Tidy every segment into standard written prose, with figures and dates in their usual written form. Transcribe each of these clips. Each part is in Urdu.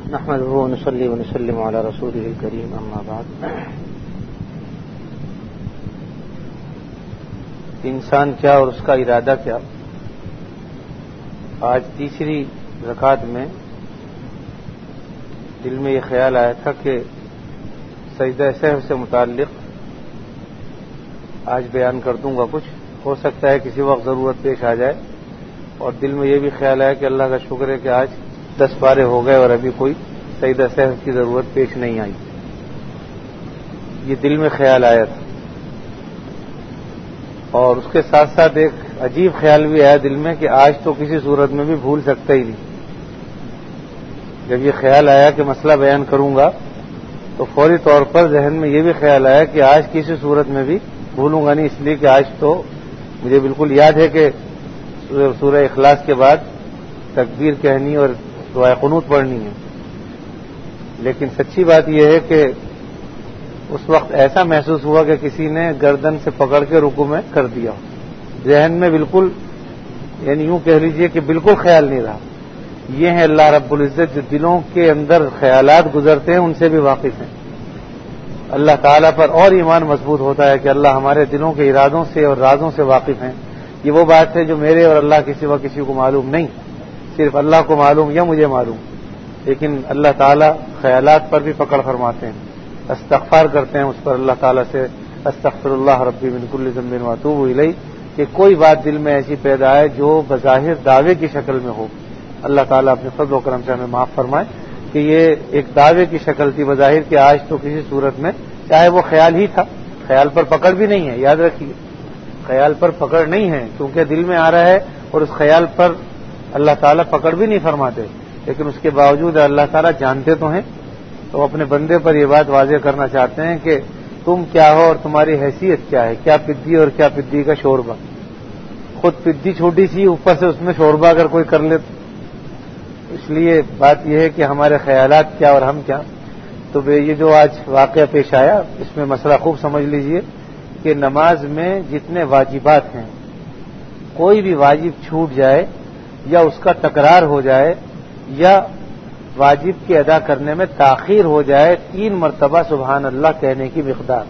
نحمده ونصلي ونسلم على رسوله الكريم اما بعد. انسان کیا اور اس کا ارادہ کیا. آج تیسری رکعت میں دل میں یہ خیال آیا تھا کہ سجدہ سہو سے متعلق آج بیان کر دوں گا. کچھ ہو سکتا ہے کسی وقت ضرورت پیش آ جائے، اور دل میں یہ بھی خیال آیا کہ اللہ کا شکر ہے کہ آج 10 پارے ہو گئے اور ابھی کوئی سجدہ سہو کی ضرورت پیش نہیں آئی. یہ دل میں خیال آیا تھا، اور اس کے ساتھ ساتھ ایک عجیب خیال بھی آیا دل میں کہ آج تو کسی صورت میں بھی بھول سکتا ہی نہیں. جب یہ خیال آیا کہ مسئلہ بیان کروں گا تو فوری طور پر ذہن میں یہ بھی خیال آیا کہ آج کسی صورت میں بھی بھولوں گا نہیں، اس لیے کہ آج تو مجھے بالکل یاد ہے کہ سورہ اخلاص کے بعد تکبیر کہنی اور دعائے قنوت پڑھنی ہے. لیکن سچی بات یہ ہے کہ اس وقت ایسا محسوس ہوا کہ کسی نے گردن سے پکڑ کے رکوع میں کر دیا. ذہن میں بالکل، یعنی یوں کہہ لیجئے کہ بالکل خیال نہیں رہا. یہ ہے اللہ رب العزت جو دلوں کے اندر خیالات گزرتے ہیں ان سے بھی واقف ہیں. اللہ تعالیٰ پر اور ایمان مضبوط ہوتا ہے کہ اللہ ہمارے دلوں کے ارادوں سے اور رازوں سے واقف ہیں. یہ وہ بات ہے جو میرے اور اللہ کے سوا کسی کو معلوم نہیں، صرف اللہ کو معلوم یا مجھے معلوم. لیکن اللہ تعالیٰ خیالات پر بھی پکڑ فرماتے ہیں، استغفار کرتے ہیں اس پر اللہ تعالیٰ سے، استغفر اللہ ربی من کل ذنب واتوب الیہ، کہ کوئی بات دل میں ایسی پیدا آئے جو بظاہر دعوے کی شکل میں ہو. اللہ تعالیٰ اپنے فضل و کرم سے ہمیں معاف فرمائے کہ یہ ایک دعوے کی شکل تھی بظاہر کہ آج تو کسی صورت میں، چاہے وہ خیال ہی تھا، خیال پر پکڑ بھی نہیں ہے. یاد رکھیے خیال پر پکڑ نہیں ہے کیونکہ دل میں آ رہا ہے، اور اس خیال پر اللہ تعالیٰ پکڑ بھی نہیں فرماتے. لیکن اس کے باوجود اللہ تعالیٰ جانتے تو ہیں، تو اپنے بندے پر یہ بات واضح کرنا چاہتے ہیں کہ تم کیا ہو اور تمہاری حیثیت کیا ہے. کیا پدی اور کیا پدی کا شوربہ. خود پدی چھوٹی سی، اوپر سے اس میں شوربہ اگر کوئی کر لے تو. اس لیے بات یہ ہے کہ ہمارے خیالات کیا اور ہم کیا. تو یہ جو آج واقعہ پیش آیا اس میں مسئلہ خوب سمجھ لیجئے کہ نماز میں جتنے واجبات ہیں، کوئی بھی واجب چھوٹ جائے یا اس کا تکرار ہو جائے یا واجب کے ادا کرنے میں تاخیر ہو جائے 3 مرتبہ سبحان اللہ کہنے کی مقدار.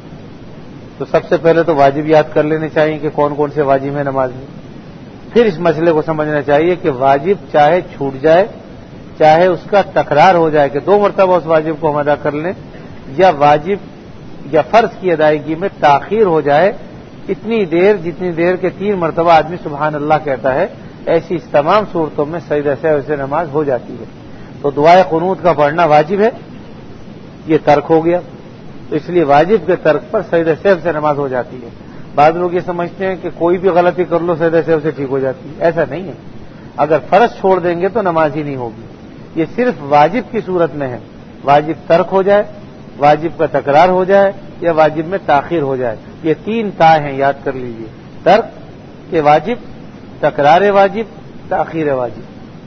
تو سب سے پہلے تو واجب یاد کر لینے چاہیے کہ کون کون سے واجب ہیں نماز میں. پھر اس مسئلے کو سمجھنا چاہیے کہ واجب چاہے چھوٹ جائے، چاہے اس کا تکرار ہو جائے کہ 2 مرتبہ اس واجب کو ہم ادا کر لیں، یا واجب یا فرض کی ادائیگی میں تاخیر ہو جائے اتنی دیر جتنی دیر کے 3 مرتبہ آدمی سبحان اللہ کہتا ہے، ایسی اس تمام صورتوں میں سجدہ سہو سے نماز ہو جاتی ہے. تو دعائے قنوت کا پڑھنا واجب ہے، یہ ترک ہو گیا، تو اس لیے واجب کے ترک پر سجدہ سہو سے نماز ہو جاتی ہے. بعض لوگ یہ سمجھتے ہیں کہ کوئی بھی غلطی کر لو سجدہ سہو سے ٹھیک ہو جاتی ہے. ایسا نہیں ہے. اگر فرض چھوڑ دیں گے تو نماز ہی نہیں ہوگی. یہ صرف واجب کی صورت میں ہے. واجب ترک ہو جائے، واجب کا تکرار ہو جائے یا واجب میں تاخیر ہو جائے. یہ 3 تا ہیں، یاد کر لیجئے. ترک کے واجب، تکرار واجب، تاخیر واجب.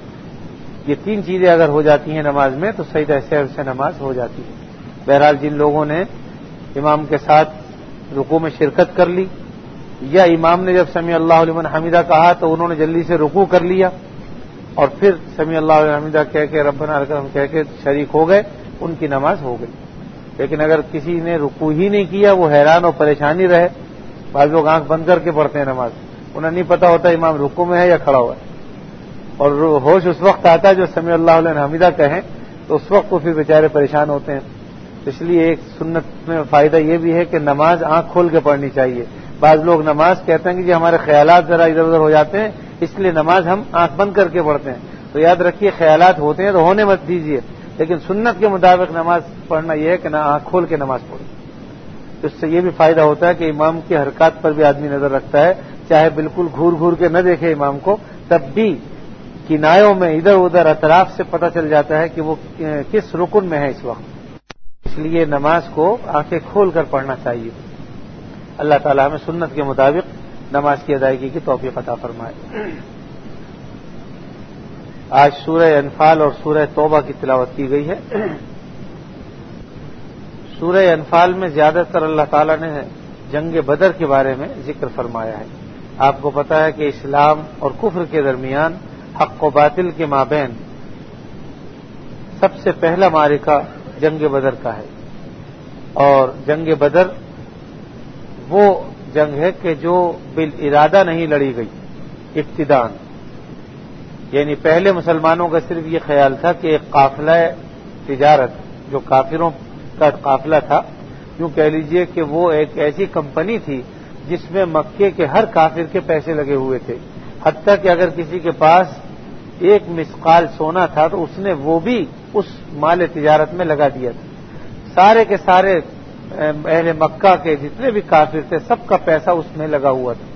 یہ 3 چیزیں اگر ہو جاتی ہیں نماز میں تو سجدہ سہو سے نماز ہو جاتی ہے. بہرحال جن لوگوں نے امام کے ساتھ رکوع میں شرکت کر لی، یا امام نے جب سمیع اللہ لمن حمیدہ کہا تو انہوں نے جلدی سے رکوع کر لیا اور پھر سمیع اللہ لمن حمیدہ کہہ کے ربنا لک کہہ کے شریک ہو گئے، ان کی نماز ہو گئی. لیکن اگر کسی نے رکوع ہی نہیں کیا، وہ حیران اور پریشانی رہے. بعض لوگ آنکھ بند کر کے پڑھتے ہیں نماز، انہیں نہیں پتا ہوتا امام رکوع میں ہے یا کھڑا ہوا ہے، اور ہوش اس وقت آتا ہے جو سمیع اللہ لمن حمیدہ کہیں تو اس وقت وہ پھر بیچارے پریشان ہوتے ہیں. اس لیے ایک سنت میں فائدہ یہ بھی ہے کہ نماز آنکھ کھول کے پڑھنی چاہیے. بعض لوگ نماز کہتے ہیں کہ جی ہمارے خیالات ذرا ادھر ادھر ہو جاتے ہیں اس لیے نماز ہم آنکھ بند کر کے پڑھتے ہیں. تو یاد رکھیے خیالات ہوتے ہیں تو ہونے مت دیجیے، لیکن سنت کے مطابق نماز پڑھنا یہ ہے کہ نہ آنکھ کھول کے نماز پڑھیں. اس سے یہ بھی فائدہ ہوتا ہے کہ امام کی حرکات پر بھی آدمی نظر رکھتا ہے، چاہے بالکل گھور گھور کے نہ دیکھے امام کو، تب بھی کنایوں میں ادھر ادھر اطراف سے پتہ چل جاتا ہے کہ وہ کس رکن میں ہے اس وقت. اس لیے نماز کو آنکھیں کھول کر پڑھنا چاہیے. اللہ تعالیٰ ہمیں سنت کے مطابق نماز کی ادائیگی کی توفیق عطا فرمائے. آج سورہ انفال اور سورہ توبہ کی تلاوت کی گئی ہے. سورہ انفال میں زیادہ تر اللہ تعالیٰ نے جنگ بدر کے بارے میں ذکر فرمایا ہے. آپ کو پتا ہے کہ اسلام اور کفر کے درمیان، حق و باطل کے مابین سب سے پہلا معرکہ جنگ بدر کا ہے، اور جنگ بدر وہ جنگ ہے کہ جو بالارادہ نہیں لڑی گئی ابتداءً، یعنی پہلے مسلمانوں کا صرف یہ خیال تھا کہ ایک قافلہ تجارت جو کافروں کا قافلہ تھا، یوں کہہ لیجئے کہ وہ ایک ایسی کمپنی تھی جس میں مکے کے ہر کافر کے پیسے لگے ہوئے تھے، حتیٰ کہ اگر کسی کے پاس ایک مثقال سونا تھا تو اس نے وہ بھی اس مال تجارت میں لگا دیا تھا۔ سارے کے سارے اہل مکہ کے جتنے بھی کافر تھے سب کا پیسہ اس میں لگا ہوا تھا۔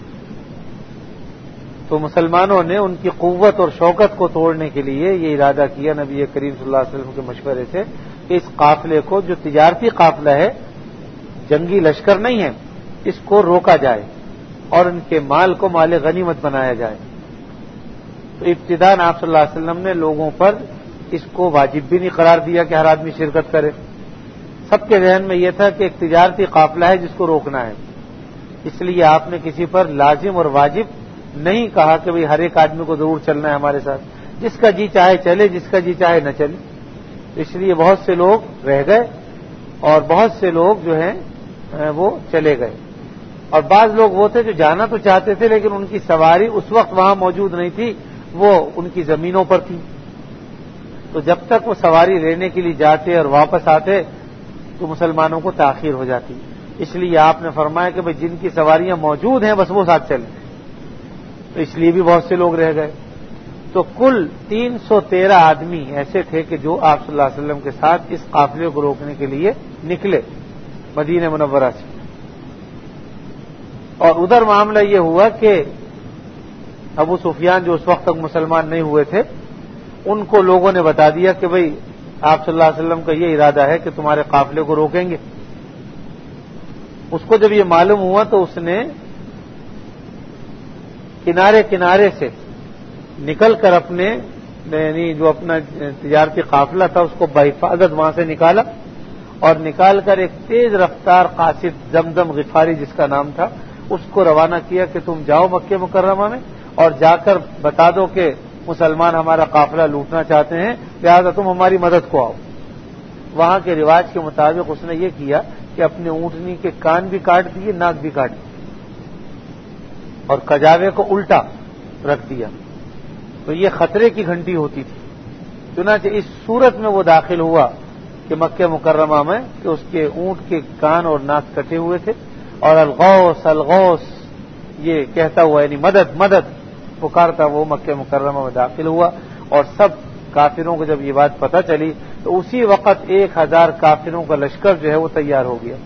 تو مسلمانوں نے ان کی قوت اور شوکت کو توڑنے کے لیے یہ ارادہ کیا نبی کریم صلی اللہ علیہ وسلم کے مشورے سے کہ اس قافلے کو، جو تجارتی قافلہ ہے، جنگی لشکر نہیں ہے، اس کو روکا جائے اور ان کے مال کو مال غنیمت بنایا جائے۔ تو ابتداءً آپ صلی اللہ علیہ وسلم نے لوگوں پر اس کو واجب بھی نہیں قرار دیا کہ ہر آدمی شرکت کرے۔ سب کے ذہن میں یہ تھا کہ ایک تجارتی قافلہ ہے جس کو روکنا ہے، اس لیے آپ نے کسی پر لازم اور واجب نہیں کہا کہ بھئی ہر ایک آدمی کو ضرور چلنا ہے ہمارے ساتھ، جس کا جی چاہے چلے، جس کا جی چاہے نہ چلے۔ اس لیے بہت سے لوگ رہ گئے اور بہت سے لوگ جو ہیں وہ چلے گئے، اور بعض لوگ وہ تھے جو جانا تو چاہتے تھے لیکن ان کی سواری اس وقت وہاں موجود نہیں تھی، وہ ان کی زمینوں پر تھی، تو جب تک وہ سواری لینے کے لیے جاتے اور واپس آتے تو مسلمانوں کو تاخیر ہو جاتی۔ اس لیے آپ نے فرمایا کہ بھئی جن کی سواریاں موجود ہیں بس وہ ساتھ چلیں، تو اس لیے بھی بہت سے لوگ رہ گئے۔ تو کل 313 آدمی ایسے تھے کہ جو آپ صلی اللہ علیہ وسلم کے ساتھ اس قافلے کو روکنے کے لیے نکلے مدینہ منورہ سے۔ اور ادھر معاملہ یہ ہوا کہ ابو سفیان جو اس وقت تک مسلمان نہیں ہوئے تھے، ان کو لوگوں نے بتا دیا کہ بھئی آپ صلی اللہ علیہ وسلم کا یہ ارادہ ہے کہ تمہارے قافلے کو روکیں گے۔ اس کو جب یہ معلوم ہوا تو اس نے کنارے کنارے سے نکل کر اپنے یعنی جو اپنا تجارتی قافلہ تھا اس کو بحفاظت وہاں سے نکالا، اور نکال کر ایک تیز رفتار قاصد زمزم غفاری جس کا نام تھا اس کو روانہ کیا کہ تم جاؤ مکہ مکرمہ میں اور جا کر بتا دو کہ مسلمان ہمارا قافلہ لوٹنا چاہتے ہیں، لہذا تم ہماری مدد کو آؤ۔ وہاں کے رواج کے مطابق اس نے یہ کیا کہ اپنے اونٹنی کے کان بھی کاٹ دیے، ناک بھی کاٹ دی اور کجاوے کو الٹا رکھ دیا، تو یہ خطرے کی گھنٹی ہوتی تھی۔ چنانچہ اس صورت میں وہ داخل ہوا کہ مکہ مکرمہ میں کہ اس کے اونٹ کے کان اور ناک کٹے ہوئے تھے، اور الغوث الغوث یہ کہتا ہوا یعنی مدد مدد پکارتا وہ مکہ مکرمہ میں داخل ہوا، اور سب کافروں کو جب یہ بات پتہ چلی تو اسی وقت 1000 کافروں کا لشکر جو ہے وہ تیار ہو گیا۔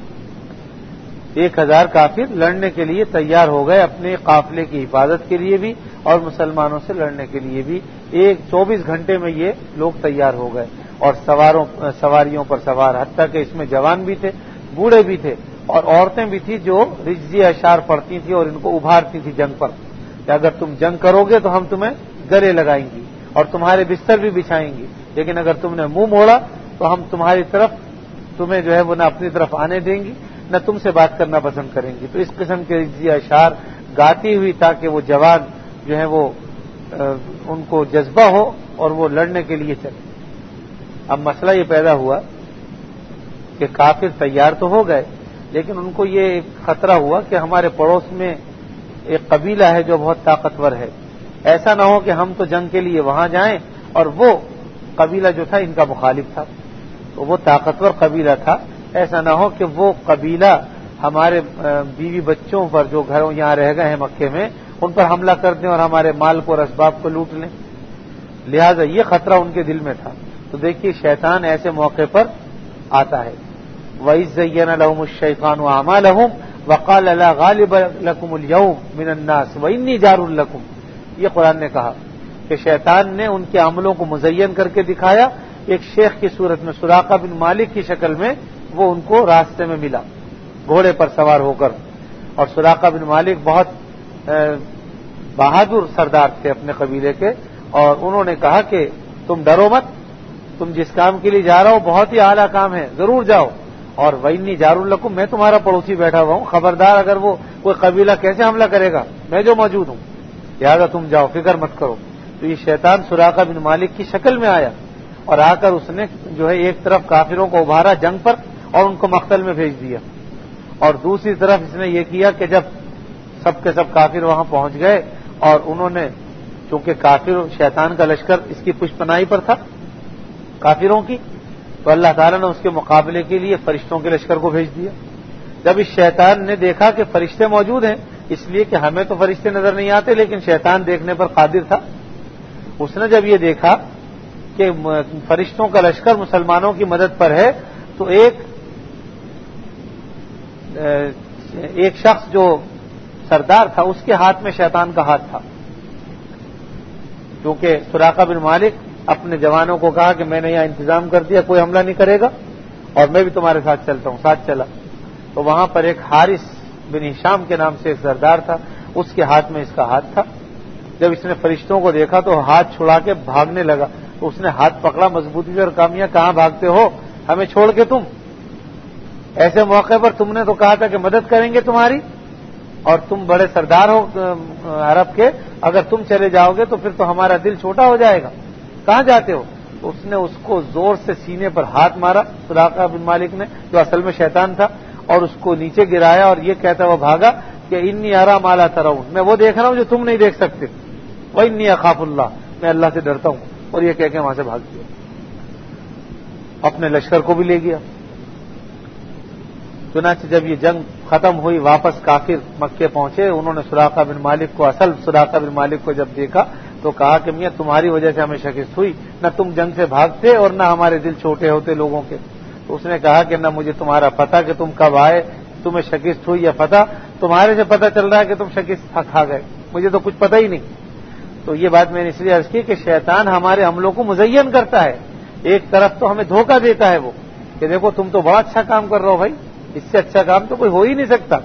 1000 کافر لڑنے کے لیے تیار ہو گئے، اپنے قافلے کی حفاظت کے لیے بھی اور مسلمانوں سے لڑنے کے لیے بھی۔ 24 گھنٹے میں یہ لوگ تیار ہو گئے، اور سواریوں پر سوار، حتیٰ کہ اس میں جوان بھی تھے، بوڑھے بھی تھے، اور عورتیں بھی تھیں جو رجزی اشعار پڑھتی تھیں اور ان کو ابھارتی تھیں جنگ پر کہ اگر تم جنگ کرو گے تو ہم تمہیں گلے لگائیں گی اور تمہارے بستر بھی بچھائیں گی، لیکن اگر تم نے منہ موڑا تو ہم تمہاری طرف تمہیں جو ہے وہ نہ اپنی طرف آنے دیں گی نہ تم سے بات کرنا پسند کریں گی۔ تو اس قسم کے رجزی اشعار گاتی ہوئی تاکہ وہ جوان جو ہے وہ ان کو جذبہ ہو اور وہ لڑنے کے لیے چلے۔ اب مسئلہ یہ پیدا ہوا کہ کافر تیار تو ہو گئے، لیکن ان کو یہ ایک خطرہ ہوا کہ ہمارے پڑوس میں ایک قبیلہ ہے جو بہت طاقتور ہے، ایسا نہ ہو کہ ہم تو جنگ کے لیے وہاں جائیں اور وہ قبیلہ جو تھا ان کا مخالف تھا، تو وہ طاقتور قبیلہ تھا، ایسا نہ ہو کہ وہ قبیلہ ہمارے بیوی بچوں پر جو گھروں یہاں رہ گئے ہیں مکے میں ان پر حملہ کر دیں اور ہمارے مال کو اور اسباب کو لوٹ لیں، لہذا یہ خطرہ ان کے دل میں تھا۔ تو دیکھیے شیطان ایسے موقع پر آتا ہے، وَإِذْ زَيَّنَ لَهُمُ الشَّيْطَانُ أَعْمَالَهُمْ وَقَالَ لَا غَالِبَ لَكُمُ الْيَوْمَ مِنَ النَّاسِ وَإِنِّي جَارٌ لَكُمْ، یہ قرآن نے کہا کہ شیطان نے ان کے عملوں کو مزین کر کے دکھایا، ایک شیخ کی صورت میں سراقہ بن مالک کی شکل میں وہ ان کو راستے میں ملا گھوڑے پر سوار ہو کر، اور سراقہ بن مالک بہت بہادر سردار تھے اپنے قبیلے کے، اور انہوں نے کہا کہ تم ڈرو مت، تم جس کام کے لیے جا رہا ہو بہت ہی اعلیٰ کام ہے، ضرور جاؤ، اور وَإِنِّي جَارٌ لَكُمْ، میں تمہارا پڑوسی بیٹھا ہوا ہوں، خبردار اگر وہ کوئی قبیلہ کیسے حملہ کرے گا، میں جو موجود ہوں، لہذا تم جاؤ، فکر مت کرو۔ تو یہ شیطان سراقہ بن مالک کی شکل میں آیا اور آ کر اس نے جو ہے ایک طرف کافروں کو ابھارا جنگ پر اور ان کو مقتل میں بھیج دیا، اور دوسری طرف اس نے یہ کیا کہ جب سب کے سب کافر وہاں پہنچ گئے اور انہوں نے، چونکہ کافر شیطان کا لشکر اس کی پشت پناہی پر تھا کافروں کی، تو اللہ تعالیٰ نے اس کے مقابلے کے لیے فرشتوں کے لشکر کو بھیج دیا۔ جب اس شیطان نے دیکھا کہ فرشتے موجود ہیں، اس لیے کہ ہمیں تو فرشتے نظر نہیں آتے لیکن شیطان دیکھنے پر قادر تھا، اس نے جب یہ دیکھا کہ فرشتوں کا لشکر مسلمانوں کی مدد پر ہے، تو ایک شخص جو سردار تھا اس کے ہاتھ میں شیطان کا ہاتھ تھا، کیونکہ سراقہ بن مالک اپنے جوانوں کو کہا کہ میں نے یہاں انتظام کر دیا، کوئی حملہ نہیں کرے گا اور میں بھی تمہارے ساتھ چلتا ہوں، ساتھ چلا۔ تو وہاں پر ایک حارث بن ہشام کے نام سے ایک سردار تھا، اس کے ہاتھ میں اس کا ہاتھ تھا۔ جب اس نے فرشتوں کو دیکھا تو ہاتھ چھڑا کے بھاگنے لگا، تو اس نے ہاتھ پکڑا مضبوطی سے اور کہا میاں کہاں بھاگتے ہو ہمیں چھوڑ کے؟ تم ایسے موقع پر تم نے تو کہا تھا کہ مدد کریں گے تمہاری، اور تم بڑے سردار ہو عرب کے، اگر تم چلے جاؤ گے تو پھر تو ہمارا دل چھوٹا ہو جائے گا، کہاں جاتے ہو؟ تو اس نے اس کو زور سے سینے پر ہاتھ مارا سراقہ بن مالک نے، جو اصل میں شیطان تھا، اور اس کو نیچے گرایا اور یہ کہتا وہ بھاگا کہ انی ارا ما لا ترون، میں وہ دیکھ رہا ہوں جو تم نہیں دیکھ سکتے، وانی اخاف اللہ، میں اللہ سے ڈرتا ہوں، اور یہ کہہ کے وہاں سے بھاگ گیا، اپنے لشکر کو بھی لے گیا۔ چنانچہ جب یہ جنگ ختم ہوئی، واپس کافر مکے پہنچے، انہوں نے سراقہ بن مالک کو، اصل سراقہ بن مالک کو جب دیکھا تو کہا کہ میاں تمہاری وجہ سے ہمیں شکست ہوئی، نہ تم جنگ سے بھاگتے اور نہ ہمارے دل چھوٹے ہوتے لوگوں کے۔ تو اس نے کہا کہ نہ مجھے تمہارا پتہ کہ تم کب آئے، تمہیں شکست ہوئی یا فتح، تمہارے سے پتہ چل رہا ہے کہ تم شکست کھا گئے، مجھے تو کچھ پتہ ہی نہیں۔ تو یہ بات میں نے اس لیے عرض کی کہ شیطان ہمارے عملوں کو مزین کرتا ہے، ایک طرف تو ہمیں دھوکہ دیتا ہے وہ کہ دیکھو تم تو بڑا اچھا کام کر رہے ہو بھائی، اس سے اچھا کام تو کوئی ہو ہی نہیں سکتا،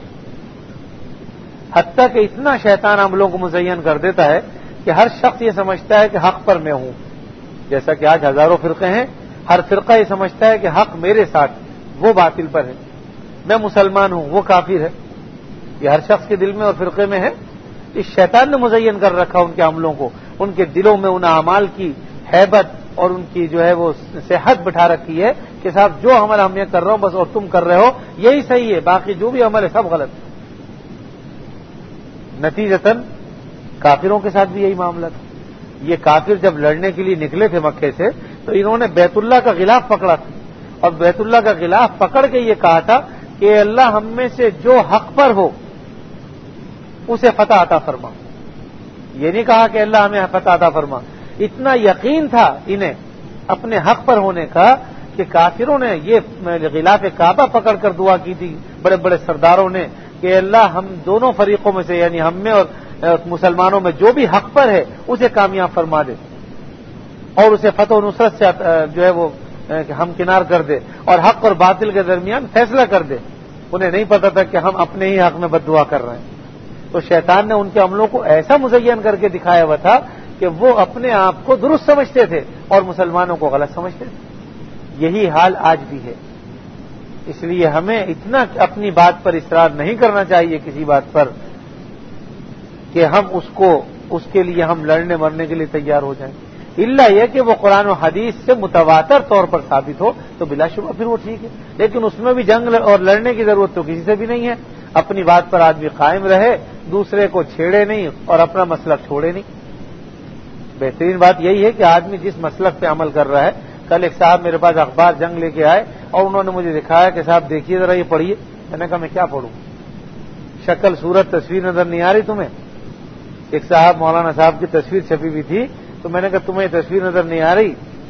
حتیٰ کہ اتنا شیطان عملوں کو مزین کر دیتا ہے کہ ہر شخص یہ سمجھتا ہے کہ حق پر میں ہوں، جیسا کہ آج ہزاروں فرقے ہیں، ہر فرقہ یہ سمجھتا ہے کہ حق میرے ساتھ، وہ باطل پر ہے، میں مسلمان ہوں وہ کافر ہے، یہ ہر شخص کے دل میں اور فرقے میں ہے۔ اس شیطان نے مزین کر رکھا ان کے عملوں کو، ان کے دلوں میں ان اعمال کی ہیبت اور ان کی جو ہے وہ صحت بٹھا رکھی ہے کہ صاحب جو عمل ہم یہ کر رہا ہوں بس اور تم کر رہے ہو یہی صحیح ہے، باقی جو بھی عمل ہے سب غلط ہے۔ نتیجتاً کافروں کے ساتھ بھی یہی معاملہ تھا۔ یہ کافر جب لڑنے کے لیے نکلے تھے مکے سے تو انہوں نے بیت اللہ کا غلاف پکڑا تھا، اور بیت اللہ کا غلاف پکڑ کے یہ کہا تھا کہ اللہ ہم میں سے جو حق پر ہو اسے فتح عطا فرما، یہ نہیں کہا کہ اللہ ہمیں فتح عطا فرما۔ اتنا یقین تھا انہیں اپنے حق پر ہونے کا کہ کافروں نے یہ غلاف کعبہ پکڑ کر دعا کی تھی بڑے بڑے سرداروں نے کہ اللہ ہم دونوں فریقوں میں سے، یعنی ہم میں اور مسلمانوں میں جو بھی حق پر ہے اسے کامیاب فرما دے اور اسے فتح و نصرت سے جو ہے وہ ہم کنار کر دے اور حق اور باطل کے درمیان فیصلہ کر دے۔ انہیں نہیں پتا تھا کہ ہم اپنے ہی حق میں بد دعا کر رہے ہیں۔ تو شیطان نے ان کے عملوں کو ایسا مزین کر کے دکھایا ہوا تھا کہ وہ اپنے آپ کو درست سمجھتے تھے اور مسلمانوں کو غلط سمجھتے تھے۔ یہی حال آج بھی ہے، اس لیے ہمیں اتنا اپنی بات پر اصرار نہیں کرنا چاہیے کسی بات پر کہ ہم اس کے لیے ہم لڑنے مرنے کے لیے تیار ہو جائیں، الا یہ کہ وہ قرآن و حدیث سے متواتر طور پر ثابت ہو تو بلا شبہ پھر وہ ٹھیک ہے، لیکن اس میں بھی جنگ اور لڑنے کی ضرورت تو کسی سے بھی نہیں ہے۔ اپنی بات پر آدمی قائم رہے، دوسرے کو چھیڑے نہیں اور اپنا مسلک چھوڑے نہیں۔ بہترین بات یہی ہے کہ آدمی جس مسلک پہ عمل کر رہا ہے، کل ایک صاحب میرے پاس اخبار جنگ لے کے آئے اور انہوں نے مجھے دکھایا کہ صاحب دیکھیے ذرا یہ پڑھیے، میں نے کہا میں کیا پڑھوں، شکل صورت تصویر نظر نہیں آ رہی تمہیں؟ ایک صاحب مولانا صاحب کی تصویر چھپی ہوئی تھی تو میں نے کہا تمہیں یہ تصویر نظر نہیں آ رہی؟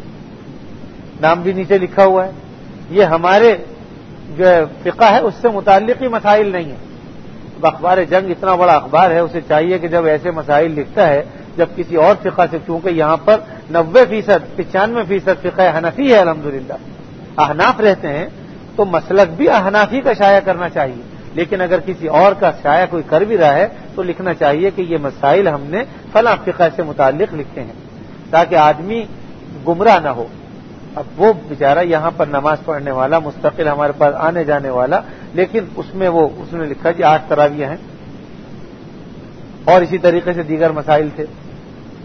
نام بھی نیچے لکھا ہوا ہے۔ یہ ہمارے جو ہے فقہ ہے اس سے متعلق ہی مسائل نہیں ہے۔ اخبار جنگ اتنا بڑا اخبار ہے، اسے چاہیے کہ جب ایسے مسائل لکھتا ہے، جب کسی اور فقہ سے، چونکہ یہاں پر 90% 95% فقہ حنفی ہے الحمدللہ، احناف رہتے ہیں، تو مسلک بھی احنافی کا شائع کرنا چاہیے، لیکن اگر کسی اور کا شائع کوئی کر بھی رہا ہے تو لکھنا چاہیے کہ یہ مسائل ہم نے فلاں فقہ سے متعلق لکھے ہیں تاکہ آدمی گمراہ نہ ہو۔ اب وہ بیچارہ یہاں پر نماز پڑھنے والا، مستقل ہمارے پاس آنے جانے والا، لیکن اس نے لکھا جی 8 تراویح ہیں اور اسی طریقے سے دیگر مسائل تھے۔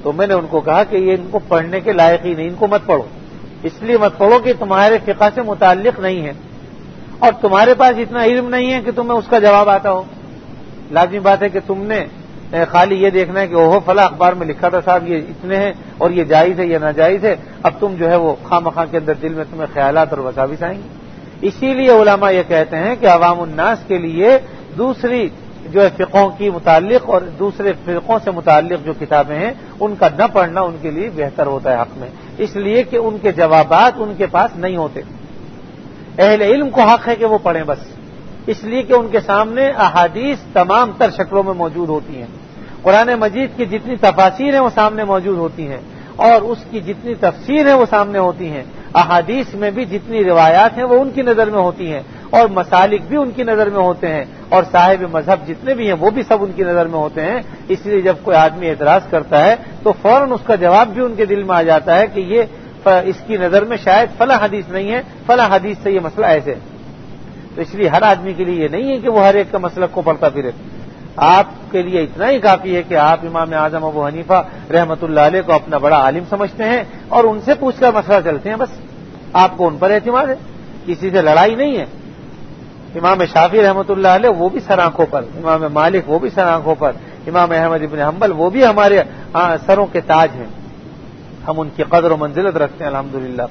تو میں نے ان کو کہا کہ یہ ان کو پڑھنے کے لائق ہی نہیں، ان کو مت پڑھو، اس لیے مت پڑھو کہ تمہارے فقہ سے متعلق نہیں ہے اور تمہارے پاس اتنا علم نہیں ہے کہ تمہیں اس کا جواب آتا ہو۔ لازمی بات ہے کہ تم نے خالی یہ دیکھنا ہے کہ اوہو فلاں اخبار میں لکھا تھا صاحب یہ اتنے ہیں اور یہ جائز ہے یا ناجائز ہے، اب تم جو ہے وہ خواہ مخواہ کے اندر دل میں تمہیں خیالات اور وساوس آئیں گے۔ اسی لیے علماء یہ کہتے ہیں کہ عوام الناس کے لیے دوسری جو ہے فقہوں کی متعلق اور دوسرے فرقوں سے متعلق جو کتابیں ہیں ان کا نہ پڑھنا ان کے لیے بہتر ہوتا ہے حق میں، اس لیے کہ ان کے جوابات ان کے پاس نہیں ہوتے۔ اہل علم کو حق ہے کہ وہ پڑھیں بس، اس لیے کہ ان کے سامنے احادیث تمام تر شکلوں میں موجود ہوتی ہیں، قرآن مجید کی جتنی تفاسیر ہیں وہ سامنے موجود ہوتی ہیں اور اس کی جتنی تفسیر ہے وہ سامنے ہوتی ہیں، احادیث میں بھی جتنی روایات ہیں وہ ان کی نظر میں ہوتی ہیں اور مسالک بھی ان کی نظر میں ہوتے ہیں اور صاحب مذہب جتنے بھی ہیں وہ بھی سب ان کی نظر میں ہوتے ہیں۔ اس لیے جب کوئی آدمی اعتراض کرتا ہے تو فوراً اس کا جواب بھی ان کے دل میں آ جاتا ہے کہ یہ اس کی نظر میں شاید فلاں حدیث نہیں ہے، فلاں حدیث سے یہ مسئلہ ایسے ہے۔ تو اس لیے ہر آدمی کے لیے یہ نہیں ہے کہ وہ ہر ایک کا مسلک کو پڑھتا پھرے، آپ کے لیے اتنا ہی کافی ہے کہ آپ امام اعظم ابو حنیفہ رحمۃ اللہ علیہ کو اپنا بڑا عالم سمجھتے ہیں اور ان سے پوچھ کر مسئلہ چلتے ہیں، بس آپ کو ان پر اعتماد ہے، کسی سے لڑائی نہیں ہے۔ امام شافعی رحمۃ اللہ علیہ وہ بھی سر آنکھوں پر، امام مالک وہ بھی سر آنکھوں پر، امام احمد ابن حنبل وہ بھی ہمارے سروں کے تاج ہیں، ہم ان کی قدر و منزلت رکھتے ہیں الحمدللہ۔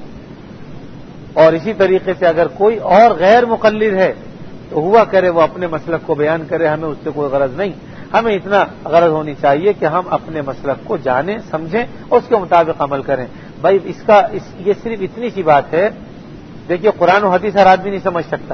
اور اسی طریقے سے اگر کوئی اور غیر مقلد ہے تو ہوا کرے وہ اپنے مسلک کو بیان کرے، ہمیں اس سے کوئی غرض نہیں، ہمیں اتنا غرض ہونی چاہیے کہ ہم اپنے مسلک کو جانیں سمجھیں اور اس کے مطابق عمل کریں۔ بھائی یہ صرف اتنی سی بات ہے، دیکھیے قرآن و حدیث ہر آدمی نہیں سمجھ سکتا۔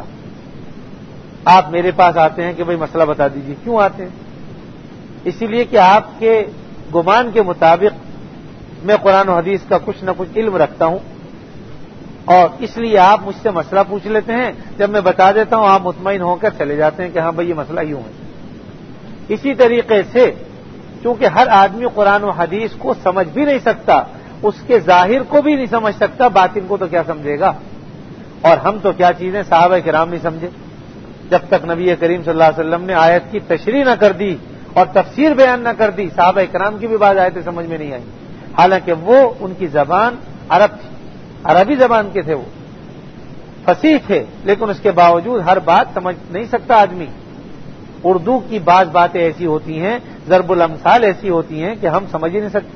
آپ میرے پاس آتے ہیں کہ بھائی مسئلہ بتا دیجیے، کیوں آتے ہیں؟ اسی لیے کہ آپ کے گمان کے مطابق میں قرآن و حدیث کا کچھ نہ کچھ علم رکھتا ہوں اور اس لیے آپ مجھ سے مسئلہ پوچھ لیتے ہیں، جب میں بتا دیتا ہوں آپ مطمئن ہو کر چلے جاتے ہیں کہ ہاں بھائی یہ مسئلہ یوں ہے۔ اسی طریقے سے چونکہ ہر آدمی قرآن و حدیث کو سمجھ بھی نہیں سکتا، اس کے ظاہر کو بھی نہیں سمجھ سکتا، باطن کو تو کیا سمجھے گا؟ اور ہم تو کیا چیزیں صحابہ کرام نہیں سمجھے، جب تک نبی کریم صلی اللہ علیہ وسلم نے آیت کی تشریح نہ کر دی اور تفسیر بیان نہ کر دی، صحابہ کرام کی بھی بعض آیتیں سمجھ میں نہیں آئی، حالانکہ وہ ان کی زبان عرب تھی، عربی زبان کے تھے، وہ فصیح تھے، لیکن اس کے باوجود ہر بات سمجھ نہیں سکتا آدمی۔ اردو کی بعض باتیں ایسی ہوتی ہیں، ضرب الامثال ایسی ہوتی ہیں کہ ہم سمجھ ہی نہیں سکتے۔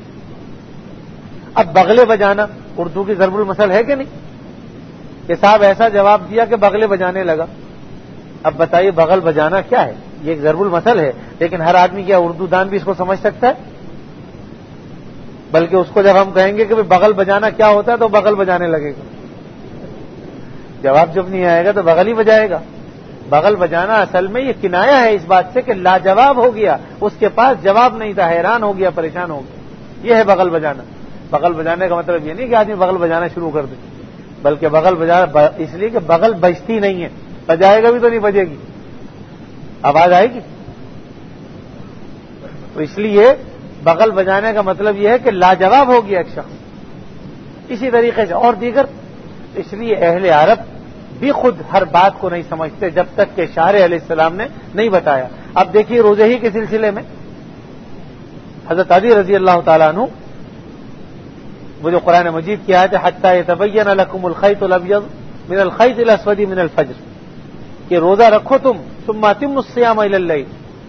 اب بغلے بجانا اردو کی ضرب المثل ہے کہ نہیں؟ کہ صاحب ایسا جواب دیا کہ بغلے بجانے لگا۔ اب بتائیے بغل بجانا کیا ہے؟ یہ ایک ضرب المثل ہے، لیکن ہر آدمی کیا اردو دان بھی اس کو سمجھ سکتا ہے؟ بلکہ اس کو جب ہم کہیں گے کہ بغل بجانا کیا ہوتا ہے تو بغل بجانے لگے گا، جواب جب نہیں آئے گا تو بغل ہی بجائے گا۔ بغل بجانا اصل میں یہ کنایا ہے اس بات سے کہ لاجواب ہو گیا، اس کے پاس جواب نہیں تھا، حیران ہو گیا، پریشان ہو گیا، یہ ہے بغل بجانا۔ بغل بجانے کا مطلب یہ نہیں کہ آدمی بغل بجانا شروع کر دے، بلکہ بغل بجانا اس لیے کہ بغل بجتی نہیں ہے، بجائے گا بھی تو نہیں بجے گی، آواز آئے گی۔ تو اس لیے بغل بجانے کا مطلب یہ ہے کہ لاجواب ہو گیا ایک شخص۔ اسی طریقے سے اور دیگر، اس لیے اہل عرب بھی خود ہر بات کو نہیں سمجھتے جب تک کہ شارع علیہ السلام نے نہیں بتایا۔ اب دیکھیے روزے ہی کے سلسلے میں حضرت علی رضی اللہ تعالیٰ عنہ، وہ جو قرآن مجید کی آیت ہے حتی یتبین لکم الخیط الابیض من الخیط الاسود من الفجر، کہ روزہ رکھو تم ثم اتموا الصیام الی اللیل،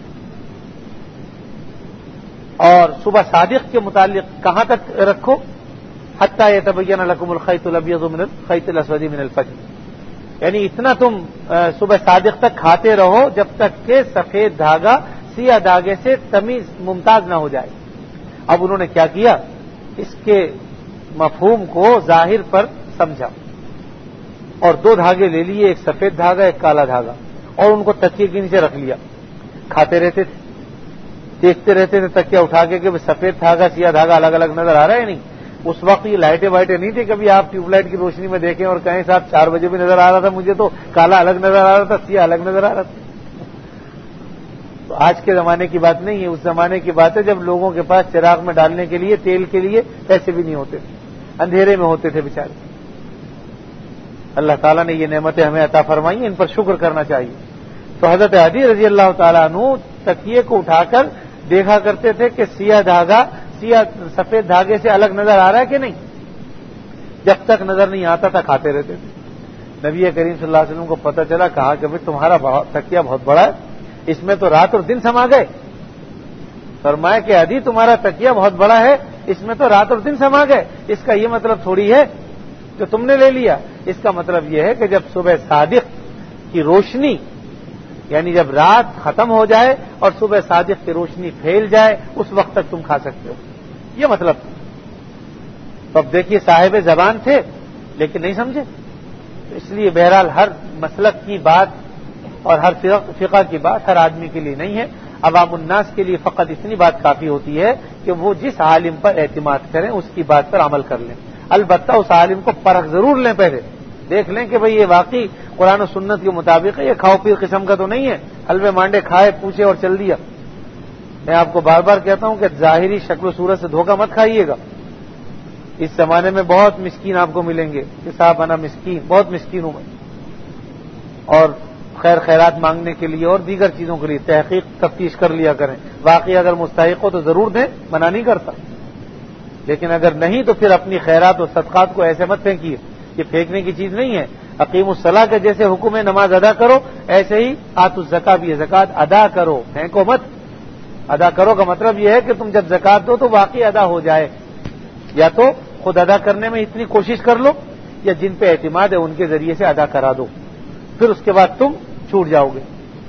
اور صبح صادق کے متعلق کہاں تک رکھو؟ حتی یتبین لکم الخیط الابیض من الخیط الاسود من الفجر، یعنی اتنا تم صبح صادق تک کھاتے رہو جب تک کہ سفید دھاگا سیاہ دھاگے سے تمیز ممتاز نہ ہو جائے۔ اب انہوں نے کیا کیا؟ اس کے مفہوم کو ظاہر پر سمجھا اور دو دھاگے لے لیے، ایک سفید دھاگا ایک کالا دھاگا، اور ان کو تکیے کے نیچے رکھ لیا، کھاتے رہتے تھے، دیکھتے رہتے تھے تکیہ اٹھا کے کہ سفید دھاگا سیاہ دھاگا الگ الگ نظر آ رہا ہے نہیں۔ اس وقت یہ لائٹیں وائٹیں نہیں تھی، کبھی آپ ٹیوب لائٹ کی روشنی میں دیکھیں اور کہیں صاحب 4 بجے بھی نظر آ رہا تھا مجھے تو کالا الگ نظر آ رہا تھا، سیاہ الگ نظر آ رہا تھا۔ تو آج کے زمانے کی بات نہیں ہے، اس زمانے کی بات ہے جب لوگوں کے پاس چراغ میں ڈالنے کے لیے تیل کے لیے پیسے بھی نہیں ہوتے تھے، اندھیرے میں ہوتے تھے بیچارے۔ اللہ تعالیٰ نے یہ نعمتیں ہمیں عطا فرمائی ہیں، ان پر شکر کرنا چاہیے۔ تو حضرت علی رضی اللہ تعالیٰ عنہ تکیے کو اٹھا کر دیکھا کرتے تھے کہ سیاہ دھاگا سفید دھاگے سے الگ نظر آ رہا ہے کہ نہیں؟ جب تک نظر نہیں آتا تھا کھاتے رہتے تھے۔ نبی کریم صلی اللہ علیہ وسلم کو پتہ چلا، کہا کہ بھائی تمہارا تکیہ بہت بڑا ہے، اس میں تو رات اور دن سما گئے۔ فرمایا کہ عدی تمہارا تکیہ بہت بڑا ہے، اس میں تو رات اور دن سما گئے۔ اس کا یہ مطلب تھوڑی ہے جو تم نے لے لیا، اس کا مطلب یہ ہے کہ جب صبح صادق کی روشنی، یعنی جب رات ختم ہو جائے اور صبح صادق کی روشنی پھیل جائے، اس وقت تک تم کھا سکتے ہو، یہ مطلب تھا۔ تو اب دیکھیے صاحب زبان تھے لیکن نہیں سمجھے، اس لیے بہرحال ہر مسلک کی بات اور ہر فقہ کی بات ہر آدمی کے لیے نہیں ہے۔ عوام الناس کے لیے فقط اتنی بات کافی ہوتی ہے کہ وہ جس عالم پر اعتماد کریں اس کی بات پر عمل کر لیں، البتہ اس عالم کو پرکھ ضرور لیں، پہلے دیکھ لیں کہ بھئی یہ واقعی قرآن و سنت کے مطابق ہے، یہ کھاؤ پیر قسم کا تو نہیں ہے، حلوے مانڈے کھائے پوچھے اور چل دیا۔ میں آپ کو بار بار کہتا ہوں کہ ظاہری شکل و صورت سے دھوکہ مت کھائیے گا۔ اس زمانے میں بہت مسکین آپ کو ملیں گے کہ صاحب انا مسکین، بہت مسکین ہوں میں، اور خیر خیرات مانگنے کے لیے اور دیگر چیزوں کے لیے تحقیق تفتیش کر لیا کریں، واقعی اگر مستحق ہو تو ضرور دیں، منع نہیں کرتا، لیکن اگر نہیں تو پھر اپنی خیرات و صدقات کو ایسے مت پھینکیے، یہ پھینکنے کی چیز نہیں ہے۔ اقیم الصلاۃ کے جیسے حکم ہے نماز ادا کرو، ایسے ہی آتوا الزکاۃ بھی ہے، زکات ادا کرو، پھینکو مت۔ ادا کرو کا مطلب یہ ہے کہ تم جب زکات دو تو واقعی ادا ہو جائے، یا تو خود ادا کرنے میں اتنی کوشش کر لو یا جن پہ اعتماد ہے ان کے ذریعے سے ادا کرا دو، پھر اس کے بعد تم چھوٹ جاؤ گے۔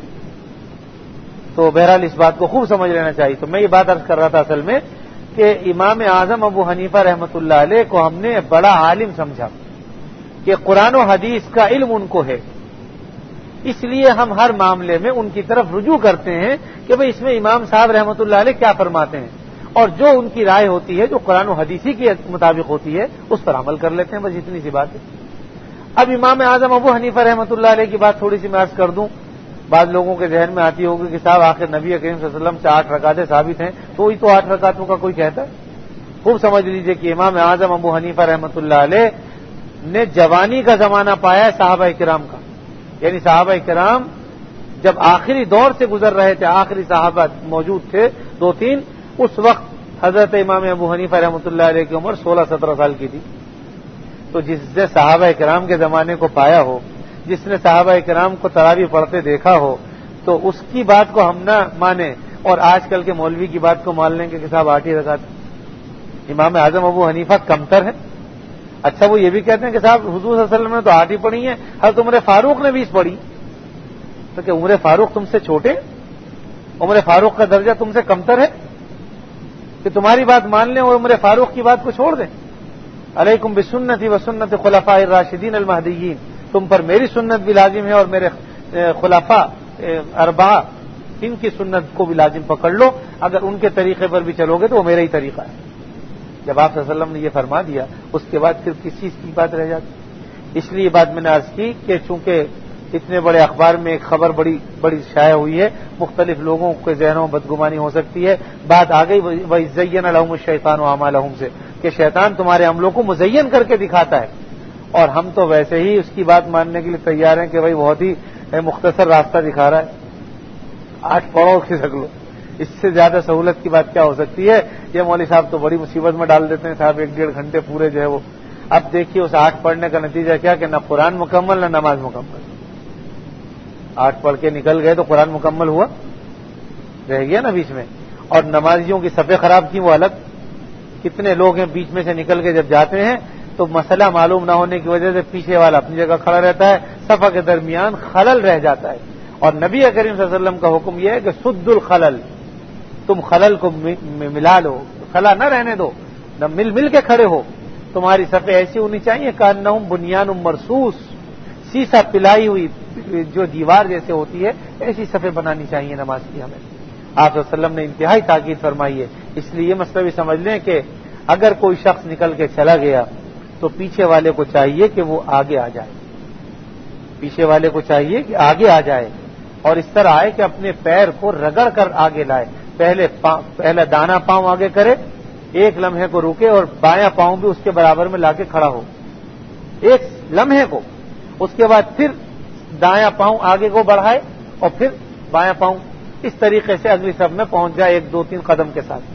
تو بہرحال اس بات کو خوب سمجھ لینا چاہیے۔ تو میں یہ بات عرض کر رہا تھا اصل میں کہ امام اعظم ابو حنیفہ رحمۃ اللہ علیہ کو ہم نے بڑا عالم سمجھا کہ قرآن و حدیث کا علم ان کو ہے، اس لیے ہم ہر معاملے میں ان کی طرف رجوع کرتے ہیں کہ بھئی اس میں امام صاحب رحمۃ اللہ علیہ کیا فرماتے ہیں، اور جو ان کی رائے ہوتی ہے جو قرآن و حدیثی کے مطابق ہوتی ہے اس پر عمل کر لیتے ہیں، بس اتنی سی بات ہے۔ اب امام اعظم ابو حنیفہ رحمۃ اللہ علیہ کی بات تھوڑی سی میں عرض کر دوں، بعض لوگوں کے ذہن میں آتی ہوگی کہ صاحب آخر نبی کریم صلی اللہ علیہ وسلم سے 8 رکعتیں ثابت ہیں، تو وہی تو 8 رکعتوں کا کوئی کہتا ہے۔ خوب سمجھ لیجئے کہ امام اعظم ابو حنیفہ رحمۃ اللہ علیہ نے جوانی کا زمانہ پایا ہے صحابہ کرام کا، یعنی صحابہ کرام جب آخری دور سے گزر رہے تھے، آخری صحابہ موجود تھے 2-3، اس وقت حضرت امام ابو حنیفہ رحمۃ اللہ علیہ کی عمر 16-17 سال کی تھی۔ تو جس نے صحابہ کرام کے زمانے کو پایا ہو، جس نے صحابہ کرام کو تراویح پڑھتے دیکھا ہو، تو اس کی بات کو ہم نہ مانیں اور آج کل کے مولوی کی بات کو مان لیں کہ صاحب 8 ہی رکعت۔ امام اعظم ابو حنیفہ کمتر ہے؟ اچھا وہ یہ بھی کہتے ہیں کہ صاحب حضور صلی اللہ علیہ وسلم نے تو 8 ہی پڑھی ہیں، حضرت عمر فاروق نے 20 پڑھی، تو کہ عمر فاروق تم سے چھوٹے، عمر فاروق کا درجہ تم سے کمتر ہے کہ تمہاری بات مان لیں اور عمر فاروق کی بات کو چھوڑ دیں؟ علیکم بسنتی و سنت خلفاء الراشدین المہدیین، تم پر میری سنت بھی لازم ہے اور میرے خلفاء 4 ان کی سنت کو بھی لازم پکڑ لو، اگر ان کے طریقے پر بھی چلو گے تو وہ میرا ہی طریقہ ہے۔ جب آپ صلی اللہ علیہ وسلم نے یہ فرما دیا اس کے بعد پھر کس چیز کی بات رہ جاتی؟ اس لیے یہ بات میں نے عرض کی کہ چونکہ اتنے بڑے اخبار میں ایک خبر بڑی شائع ہوئی ہے، مختلف لوگوں کے ذہنوں میں بدگمانی ہو سکتی ہے، بات آ گئی وَيُزَيِّنَ لَهُمُ الشَّيْطَانُ أَعْمَالَهُم سے کہ شیطان تمہارے عملوں کو مزین کر کے دکھاتا ہے، اور ہم تو ویسے ہی اس کی بات ماننے کے لیے تیار ہیں کہ بھائی بہت ہی مختصر راستہ دکھا رہا ہے، 8 پڑھو کھسک لو، اس سے زیادہ سہولت کی بات کیا ہو سکتی ہے؟ یہ مولوی صاحب تو بڑی مصیبت میں ڈال دیتے ہیں صاحب، 1-1.5 گھنٹے پورے جو ہے وہ۔ اب دیکھیے اس 8 پڑھنے کا نتیجہ کیا کہ نہ قرآن مکمل نہ نماز مکمل۔ 8 پڑھ کے نکل گئے تو قرآن مکمل ہوا؟ رہ گیا نا بیچ میں۔ اور نمازیوں کی صفیں خراب کی وہ الگ، کتنے لوگ ہیں بیچ میں سے نکل کے جب جاتے ہیں تو مسئلہ معلوم نہ ہونے کی وجہ سے پیچھے والا اپنی جگہ کھڑا رہتا ہے، صفحہ کے درمیان خلل رہ جاتا ہے، اور نبی کریم صلی اللہ علیہ وسلم کا حکم یہ ہے کہ سد الخلل، تم خلل کو ملا لو، خلا نہ رہنے دو، نہ مل کے کھڑے ہو، تمہاری صفیں ایسی ہونی چاہیے کانہم بنیان مرصوص، سیسا پلائی ہوئی جو دیوار جیسے ہوتی ہے ایسی صفیں بنانی چاہیے نماز کی ہمیں۔ آپ صلی اللہ علیہ وسلم نے انتہائی تاکید فرمائی ہے، اس لیے یہ مسئلہ بھی سمجھ لیں کہ اگر کوئی شخص نکل کے چلا گیا تو پیچھے والے کو چاہیے کہ وہ آگے آ جائے، پیچھے والے کو چاہیے کہ آگے آ جائے، اور اس طرح آئے کہ اپنے پیر کو رگڑ کر آگے لائے، پہلے دانا پاؤں آگے کرے، 1 لمحے کو رکے اور بایاں پاؤں بھی اس کے برابر میں لا کے کھڑا ہو 1 لمحے کو، اس کے بعد پھر دایاں پاؤں آگے کو بڑھائے اور پھر بایاں پاؤں، اس طریقے سے اگلی صف میں پہنچ جائے 1-2-3 قدم کے ساتھ۔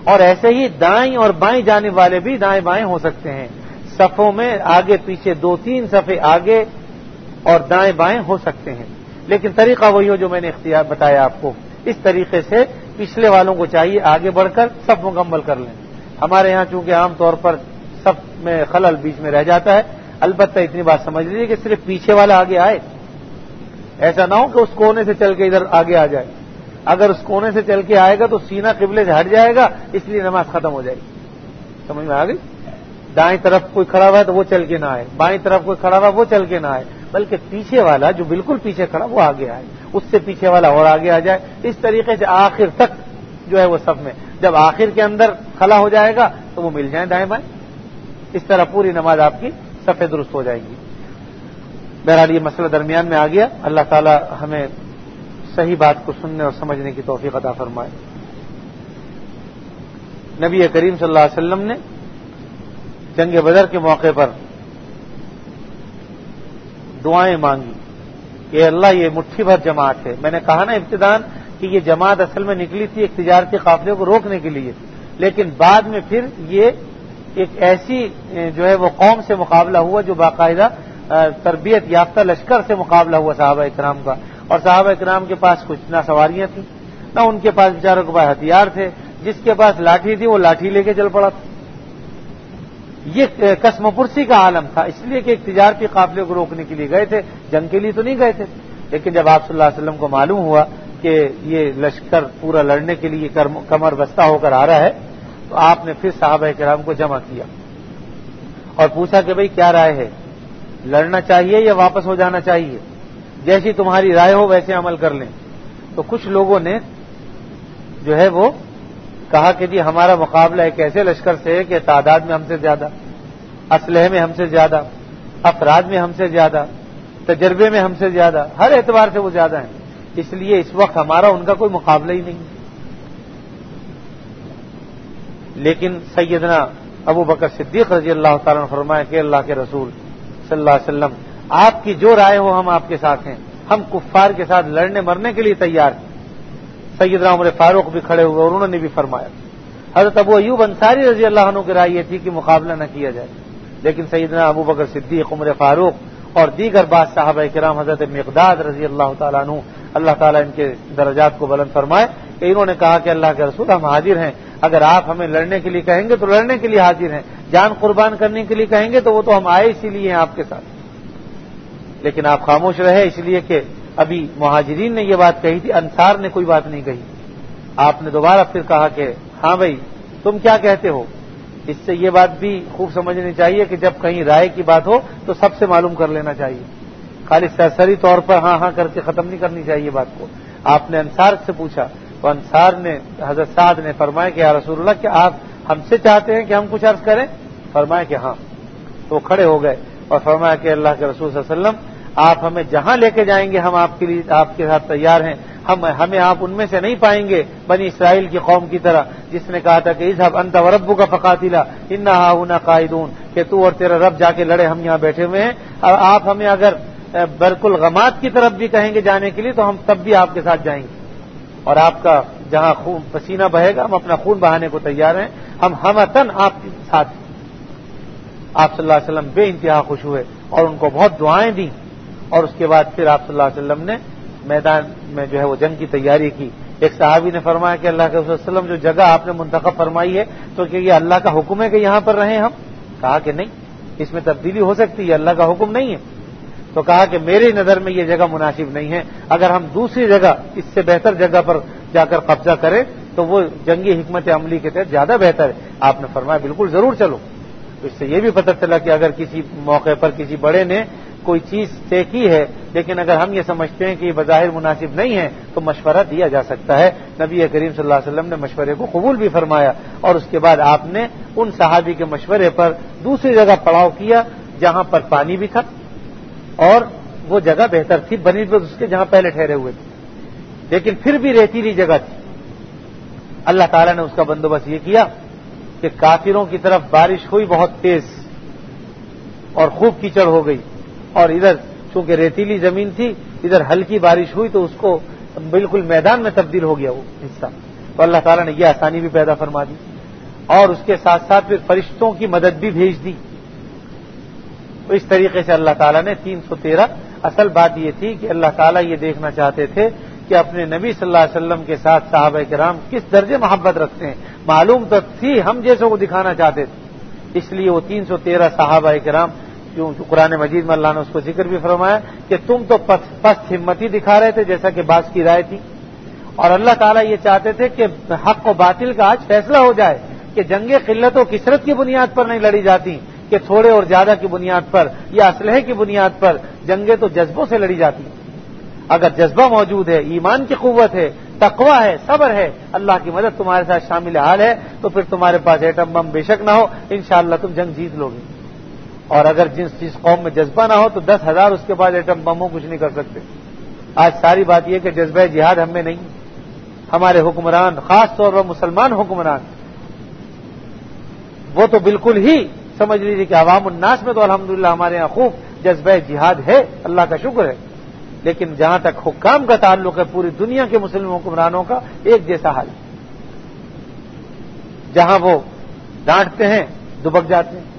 اور ایسے ہی دائیں اور بائیں جانب والے بھی دائیں بائیں ہو سکتے ہیں. صفوں میں آگے پیچھے 2-3 صفیں آگے اور دائیں بائیں ہو سکتے ہیں, لیکن طریقہ وہی ہو جو میں نے اختیار بتایا آپ کو. اس طریقے سے پچھلے والوں کو چاہیے آگے بڑھ کر صف مکمل کر لیں. ہمارے ہاں چونکہ عام طور پر صف میں خلل بیچ میں رہ جاتا ہے, البتہ اتنی بات سمجھ لیجیے کہ صرف پیچھے والا آگے آئے, ایسا نہ ہو کہ اس کونے سے چل کے ادھر آگے آ جائے. اگر اس کونے سے چل کے آئے گا تو سینہ قبلے سے ہٹ جائے گا, اس لیے نماز ختم ہو جائے گی. سمجھ میں آ گئی؟ دائیں طرف کوئی کھڑا ہوا ہے تو وہ چل کے نہ آئے, بائیں طرف کوئی کھڑا ہوا وہ چل کے نہ آئے, بلکہ پیچھے والا جو بالکل پیچھے کھڑا وہ آگے آئے, اس سے پیچھے والا اور آگے آ جائے. اس طریقے سے آخر تک جو ہے وہ صف میں, جب آخر کے اندر کھڑا ہو جائے گا تو وہ مل جائیں دائیں بائیں. اس طرح پوری نماز آپ کی صفیں درست ہو جائیں گی. بہرحال یہ مسئلہ درمیان میں آ گیا. اللہ تعالی ہمیں صحیح بات کو سننے اور سمجھنے کی توفیق عطا فرمائے. نبی کریم صلی اللہ علیہ وسلم نے جنگ بدر کے موقع پر دعائیں مانگی کہ اللہ یہ مٹھی بھر جماعت ہے. میں نے کہا نا ابتدان کہ یہ جماعت اصل میں نکلی تھی ایک تجارتی قافلے کو روکنے کے لیے, لیکن بعد میں پھر یہ ایک ایسی جو ہے وہ قوم سے مقابلہ ہوا جو باقاعدہ تربیت یافتہ لشکر سے مقابلہ ہوا صحابہ اکرام کا. اور صحابہ اکرام کے پاس کچھ نہ سواریاں تھیں, نہ ان کے پاس بیچاروں کے پاس ہتھیار تھے. جس کے پاس لاٹھی تھی وہ لاٹھی لے کے چل پڑا تھا. یہ قسم پرسی کا عالم تھا, اس لیے کہ ایک تجارتی قافلے کو روکنے کے لیے گئے تھے, جنگ کے لیے تو نہیں گئے تھے. لیکن جب آپ صلی اللہ علیہ وسلم کو معلوم ہوا کہ یہ لشکر پورا لڑنے کے لیے کمر بستہ ہو کر آ رہا ہے, تو آپ نے پھر صحابہ کرام کو جمع کیا اور پوچھا کہ بھئی کیا رائے ہے, لڑنا چاہیے یا واپس ہو جانا چاہیے؟ جیسی تمہاری رائے ہو ویسے عمل کر لیں. تو کچھ لوگوں نے جو ہے وہ کہا کہ جی ہمارا مقابلہ ایک ایسے لشکر سے ہے کہ تعداد میں ہم سے زیادہ, اسلحے میں ہم سے زیادہ, افراد میں ہم سے زیادہ, تجربے میں ہم سے زیادہ, ہر اعتبار سے وہ زیادہ ہیں, اس لیے اس وقت ہمارا ان کا کوئی مقابلہ ہی نہیں. لیکن سیدنا ابو بکر صدیق رضی اللہ تعالیٰ نے فرمایا کہ اللہ کے رسول صلی اللہ علیہ وسلم آپ کی جو رائے ہو ہم آپ کے ساتھ ہیں, ہم کفار کے ساتھ لڑنے مرنے کے لیے تیار ہیں. سیدنا عمر فاروق بھی کھڑے ہوئے اور انہوں نے بھی فرمایا. حضرت ابو ایوب انصاری رضی اللہ عنہ کی رائے یہ تھی کہ مقابلہ نہ کیا جائے, لیکن سیدنا ابو بکر صدیق, عمر فاروق اور دیگر بعض صحابہ کرام, حضرت مقداد رضی اللہ تعالیٰ عنہ, اللہ تعالیٰ ان کے درجات کو بلند فرمائے, کہ انہوں نے کہا کہ اللہ کے رسول ہم حاضر ہیں, اگر آپ ہمیں لڑنے کے لیے کہیں گے تو لڑنے کے لیے حاضر ہیں, جان قربان کرنے کے لیے کہیں گے تو وہ تو ہم آئے اسی لیے ہیں آپ کے ساتھ. لیکن آپ خاموش رہے اس لیے کہ ابھی مہاجرین نے یہ بات کہی تھی, انصار نے کوئی بات نہیں کہی. آپ نے دوبارہ پھر کہا کہ ہاں بھائی تم کیا کہتے ہو. اس سے یہ بات بھی خوب سمجھنی چاہیے کہ جب کہیں رائے کی بات ہو تو سب سے معلوم کر لینا چاہیے, خالی سرسری طور پر ہاں ہاں کر کے ختم نہیں کرنی چاہیے بات کو. آپ نے انصار سے پوچھا تو انصار نے, حضرت سعد نے فرمایا کہ یا رسول اللہ کیا آپ ہم سے چاہتے ہیں کہ ہم کچھ عرض کریں؟ فرمایا کہ ہاں. تو کھڑے ہو گئے اور فرمایا کہ اللہ کے رسول صلی اللہ علیہ وسلم آپ ہمیں جہاں لے کے جائیں گے ہم آپ کے لیے آپ کے ساتھ تیار ہیں. ہمیں آپ ان میں سے نہیں پائیں گے بنی اسرائیل کی قوم کی طرح جس نے کہا تھا کہ اذهب انت وربك فقاتلا انا هاهنا قاعدون, کہ تو اور تیرا رب جا کے لڑے, ہم یہاں بیٹھے ہوئے ہیں. اور آپ ہمیں اگر برق الغمات کی طرف بھی کہیں گے جانے کے لیے تو ہم تب بھی آپ کے ساتھ جائیں گے, اور آپ کا جہاں خون پسینہ بہے گا ہم اپنا خون بہانے کو تیار ہیں, ہم ہمتن آپ کے ساتھ. آپ صلی اللہ علیہ وسلم بے انتہا خوش ہوئے اور ان کو بہت دعائیں دیں, اور اس کے بعد پھر آپ صلی اللہ علیہ وسلم نے میدان میں جو ہے وہ جنگ کی تیاری کی. ایک صحابی نے فرمایا کہ اللہ کے رسول صلی اللہ علیہ وسلم جو جگہ آپ نے منتخب فرمائی ہے تو کہ یہ اللہ کا حکم ہے کہ یہاں پر رہیں ہم؟ کہا کہ نہیں, اس میں تبدیلی ہو سکتی ہے, اللہ کا حکم نہیں ہے. تو کہا کہ میری نظر میں یہ جگہ مناسب نہیں ہے, اگر ہم دوسری جگہ اس سے بہتر جگہ پر جا کر قبضہ کریں تو وہ جنگی حکمت عملی کے تحت زیادہ بہتر ہے. آپ نے فرمایا بالکل ضرور چلو. تو اس سے یہ بھی پتہ چلا کہ اگر کسی موقع پر کسی بڑے نے کوئی چیز طے کی ہے لیکن اگر ہم یہ سمجھتے ہیں کہ یہ بظاہر مناسب نہیں ہے تو مشورہ دیا جا سکتا ہے. نبی کریم صلی اللہ علیہ وسلم نے مشورے کو قبول بھی فرمایا, اور اس کے بعد آپ نے ان صحابی کے مشورے پر دوسری جگہ پڑاؤ کیا جہاں پر پانی بھی تھا اور وہ جگہ بہتر تھی بنی اس کے جہاں پہلے ٹھہرے ہوئے تھے, لیکن پھر بھی ریتیلی جگہ تھی. اللہ تعالیٰ نے اس کا بندوبست یہ کیا کہ کافروں کی طرف بارش ہوئی بہت تیز اور خوب کیچڑ ہو گئی, اور ادھر چونکہ ریتیلی زمین تھی ادھر ہلکی بارش ہوئی تو اس کو بالکل میدان میں تبدیل ہو گیا وہ حصہ. تو اللہ تعالیٰ نے یہ آسانی بھی پیدا فرما دی، اور اس کے ساتھ ساتھ پھر فرشتوں کی مدد بھی بھیج دی۔ تو اس طریقے سے اللہ تعالیٰ نے 313، اصل بات یہ تھی کہ اللہ تعالیٰ یہ دیکھنا چاہتے تھے کہ اپنے نبی صلی اللہ علیہ وسلم کے ساتھ صحابہ کرام کس درجے محبت رکھتے ہیں، معلوم تو تھی، ہم جیسوں کو دکھانا چاہتے تھے، اس لیے وہ 313 صحابہ کرام جو قرآن مجید میں اللہ نے اس کو ذکر بھی فرمایا کہ تم تو پست ہمتی دکھا رہے تھے جیسا کہ بعض کی رائے تھی، اور اللہ تعالیٰ یہ چاہتے تھے کہ حق و باطل کا آج فیصلہ ہو جائے، کہ جنگیں قلت و کثرت کی بنیاد پر نہیں لڑی جاتی، کہ تھوڑے اور زیادہ کی بنیاد پر یا اسلحے کی بنیاد پر، جنگیں تو جذبوں سے لڑی جاتی ہیں۔ اگر جذبہ موجود ہے، ایمان کی قوت ہے، تقوی ہے، صبر ہے، اللہ کی مدد تمہارے ساتھ شامل حال ہے، تو پھر تمہارے پاس ایٹم بم بے شک نہ ہو، انشاءاللہ تم جنگ جیت لو گے۔ اور اگر جس قوم میں جذبہ نہ ہو تو 10,000 اس کے پاس ایٹم بم ہو، کچھ نہیں کر سکتے۔ آج ساری بات یہ کہ جذبہ جہاد ہم میں نہیں، ہمارے حکمران، خاص طور پر مسلمان حکمران، وہ تو بالکل ہی سمجھ لیجیے کہ عوام الناس میں تو الحمدللہ ہمارے یہاں خوب جذبہ جہاد ہے، اللہ کا شکر ہے، لیکن جہاں تک حکام کا تعلق ہے پوری دنیا کے مسلم حکمرانوں کا ایک جیسا حال ہے، جہاں وہ ڈانٹتے ہیں دبک جاتے ہیں۔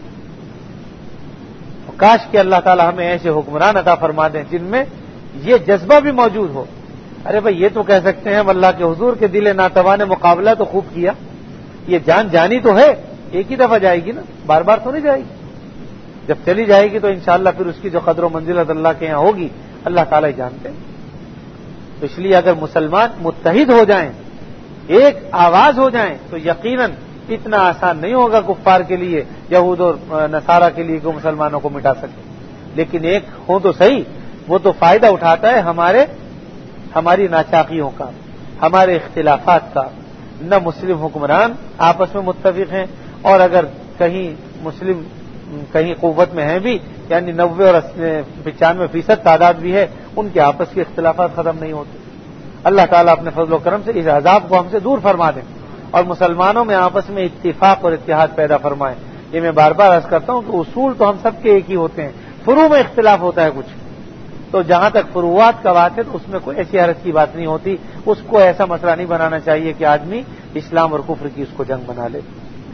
کاش کہ اللہ تعالی ہمیں ایسے حکمران عطا فرما دیں جن میں یہ جذبہ بھی موجود ہو۔ ارے بھائی یہ تو کہہ سکتے ہیں اللہ کے حضور کے دل ناتواں نے مقابلہ تو خوب کیا، یہ جان جانی تو ہے، ایک ہی دفعہ جائے گی نا، بار بار تو نہیں جائے گی، جب چلی جائے گی تو انشاءاللہ پھر اس کی جو قدر و منزلت اللہ کے یہاں ہوگی اللہ تعالیٰ ہی جانتے ہیں۔ تو اس لیے اگر مسلمان متحد ہو جائیں، ایک آواز ہو جائیں، تو یقیناً اتنا آسان نہیں ہوگا کفار کے لیے، یہود اور نصارہ کے لیے کہ مسلمانوں کو مٹا سکے، لیکن ایک ہو تو صحیح، وہ تو فائدہ اٹھاتا ہے ہماری ناچاقیوں کا، ہمارے اختلافات کا۔ نہ مسلم حکمران آپس میں متفق ہیں، اور اگر کہیں مسلم کہیں قوت میں ہیں بھی، یعنی 90 اور 95% تعداد بھی ہے، ان کے آپس کے اختلافات ختم نہیں ہوتے۔ اللہ تعالیٰ اپنے فضل و کرم سے اس عذاب کو ہم سے دور فرما دیں اور مسلمانوں میں آپس میں اتفاق اور اتحاد پیدا فرمائیں۔ یہ میں بار بار عرض کرتا ہوں کہ اصول تو ہم سب کے ایک ہی ہوتے ہیں، فروع میں اختلاف ہوتا ہے کچھ، تو جہاں تک فروعات کا بات ہے تو اس میں کوئی ایسی حرج کی بات نہیں ہوتی، اس کو ایسا مسئلہ نہیں بنانا چاہیے کہ آدمی اسلام اور کفر کی اس کو جنگ بنا لے۔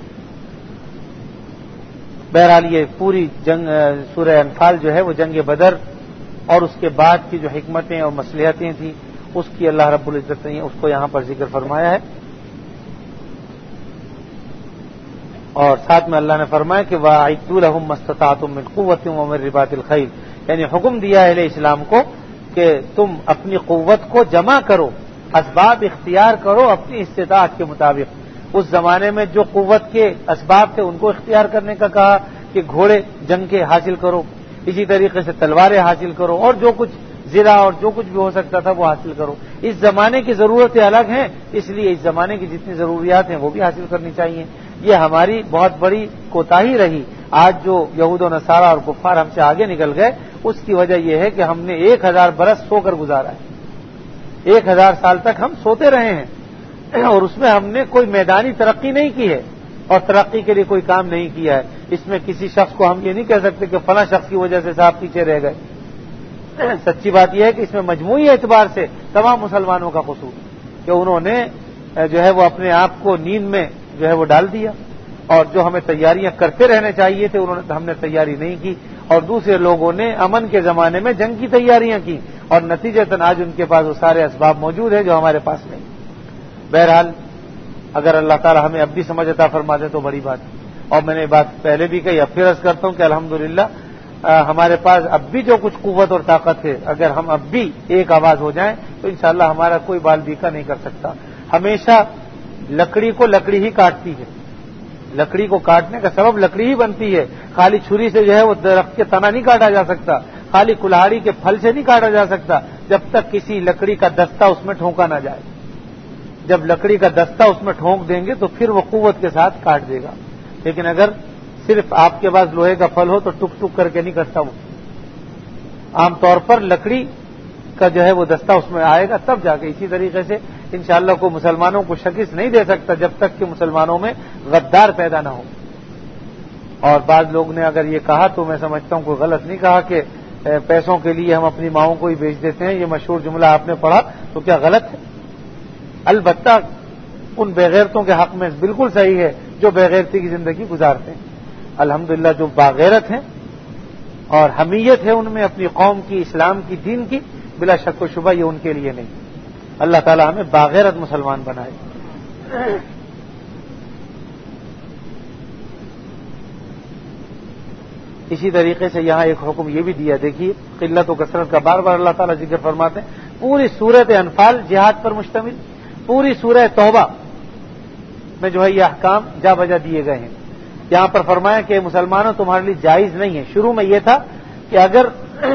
بہرحال یہ پوری جنگ سورہ انفال جو ہے وہ جنگ بدر اور اس کے بعد کی جو حکمتیں اور مصلحتیں تھیں اس کی اللہ رب العزت نے اس کو یہاں پر ذکر فرمایا ہے، اور ساتھ میں اللہ نے فرمایا کہ وَأَعِدُّوا لَهُم مَّا اسْتَطَعْتُم مِّن قُوَّةٍ وَمِن رِّبَاطِ الْخَيْلِ، یعنی حکم دیا ہے اہل اسلام کو کہ تم اپنی قوت کو جمع کرو، اسباب اختیار کرو اپنی استطاعت کے مطابق۔ اس زمانے میں جو قوت کے اسباب تھے ان کو اختیار کرنے کا کہا کہ گھوڑے جنگ کے حاصل کرو، اسی طریقے سے تلواریں حاصل کرو، اور جو کچھ زرہ اور جو کچھ بھی ہو سکتا تھا وہ حاصل کرو۔ اس زمانے کی ضرورتیں الگ ہیں، اس لیے اس زمانے کی جتنی ضروریات ہیں وہ بھی حاصل کرنی چاہیے۔ یہ ہماری بہت بڑی کوتاہی رہی، آج جو یہود و نصارہ اور کفار ہم سے آگے نکل گئے اس کی وجہ یہ ہے کہ ہم نے 1000 برس سو کر گزارا ہے، 1000 سال تک ہم سوتے رہے ہیں، اور اس میں ہم نے کوئی میدانی ترقی نہیں کی ہے اور ترقی کے لیے کوئی کام نہیں کیا ہے۔ اس میں کسی شخص کو ہم یہ نہیں کہہ سکتے کہ فلاں شخص کی وجہ سے صاحب پیچھے رہ گئے۔ سچی بات یہ ہے کہ اس میں مجموعی اعتبار سے تمام مسلمانوں کا قصور کہ انہوں نے جو ہے وہ اپنے آپ کو نیند میں جو ہے وہ ڈال دیا، اور جو ہمیں تیاریاں کرتے رہنے چاہیے تھے ہم نے تیاری نہیں کی، اور دوسرے لوگوں نے امن کے زمانے میں جنگ کی تیاریاں کی، اور نتیجتاً آج ان کے پاس وہ سارے اسباب موجود ہیں جو ہمارے پاس نہیں۔ بہرحال اگر اللہ تعالیٰ ہمیں اب بھی سمجھ عطا فرما دے تو بڑی بات ہے، اور میں نے بات پہلے بھی کہی، اب پھر عرض کرتا ہوں کہ الحمدللہ ہمارے پاس اب بھی جو کچھ قوت اور طاقت ہے، اگر ہم اب بھی ایک آواز ہو جائیں تو انشاءاللہ ہمارا کوئی بال بیکا نہیں کر سکتا۔ ہمیشہ لکڑی کو لکڑی ہی کاٹتی ہے، لکڑی کو کاٹنے کا سبب لکڑی ہی بنتی ہے، خالی چھری سے جو ہے وہ درخت کے تنا نہیں کاٹا جا سکتا، خالی کلہاڑی کے پھل سے نہیں کاٹا جا سکتا جب تک کسی لکڑی کا دستہ اس میں ٹھونکا نہ جائے۔ جب لکڑی کا دستہ اس میں ٹھونک دیں گے تو پھر وہ قوت کے ساتھ کاٹ دے گا، لیکن اگر صرف آپ کے پاس لوہے کا پھل ہو تو ٹک ٹک کر کے نہیں کٹتا وہ، عام طور پر لکڑی کا جو ہے وہ دستہ اس میں آئے گا تب جا کے۔ اسی طریقے سے انشاءاللہ کو مسلمانوں کو شکست نہیں دے سکتا جب تک کہ مسلمانوں میں غدار پیدا نہ ہو۔ اور بعض لوگ نے اگر یہ کہا تو میں سمجھتا ہوں کوئی غلط نہیں کہا کہ پیسوں کے لیے ہم اپنی ماؤں کو ہی بیچ دیتے ہیں، یہ مشہور جملہ آپ نے پڑھا تو کیا غلط ہے؟ البتہ ان بےغیرتوں کے حق میں بالکل صحیح ہے جو بےغیرتی کی زندگی گزارتے ہیں. الحمدللہ جو باغیرت ہیں اور حمیت ہے ان میں اپنی قوم کی، اسلام کی، دین کی، بلا شک و شبہ یہ ان کے لیے نہیں. اللہ تعالی ہمیں باغیرت مسلمان بنائے. اسی طریقے سے یہاں ایک حکم یہ بھی دیا، دیکھیے قلت و کثرت کا بار بار اللہ تعالیٰ ذکر فرماتے ہیں. پوری سورۃ انفال جہاد پر مشتمل، پوری سورہ توبہ میں جو ہے یہ احکام جا بجا دیے گئے ہیں. یہاں پر فرمایا کہ مسلمانوں تمہارے لیے جائز نہیں ہے. شروع میں یہ تھا کہ اگر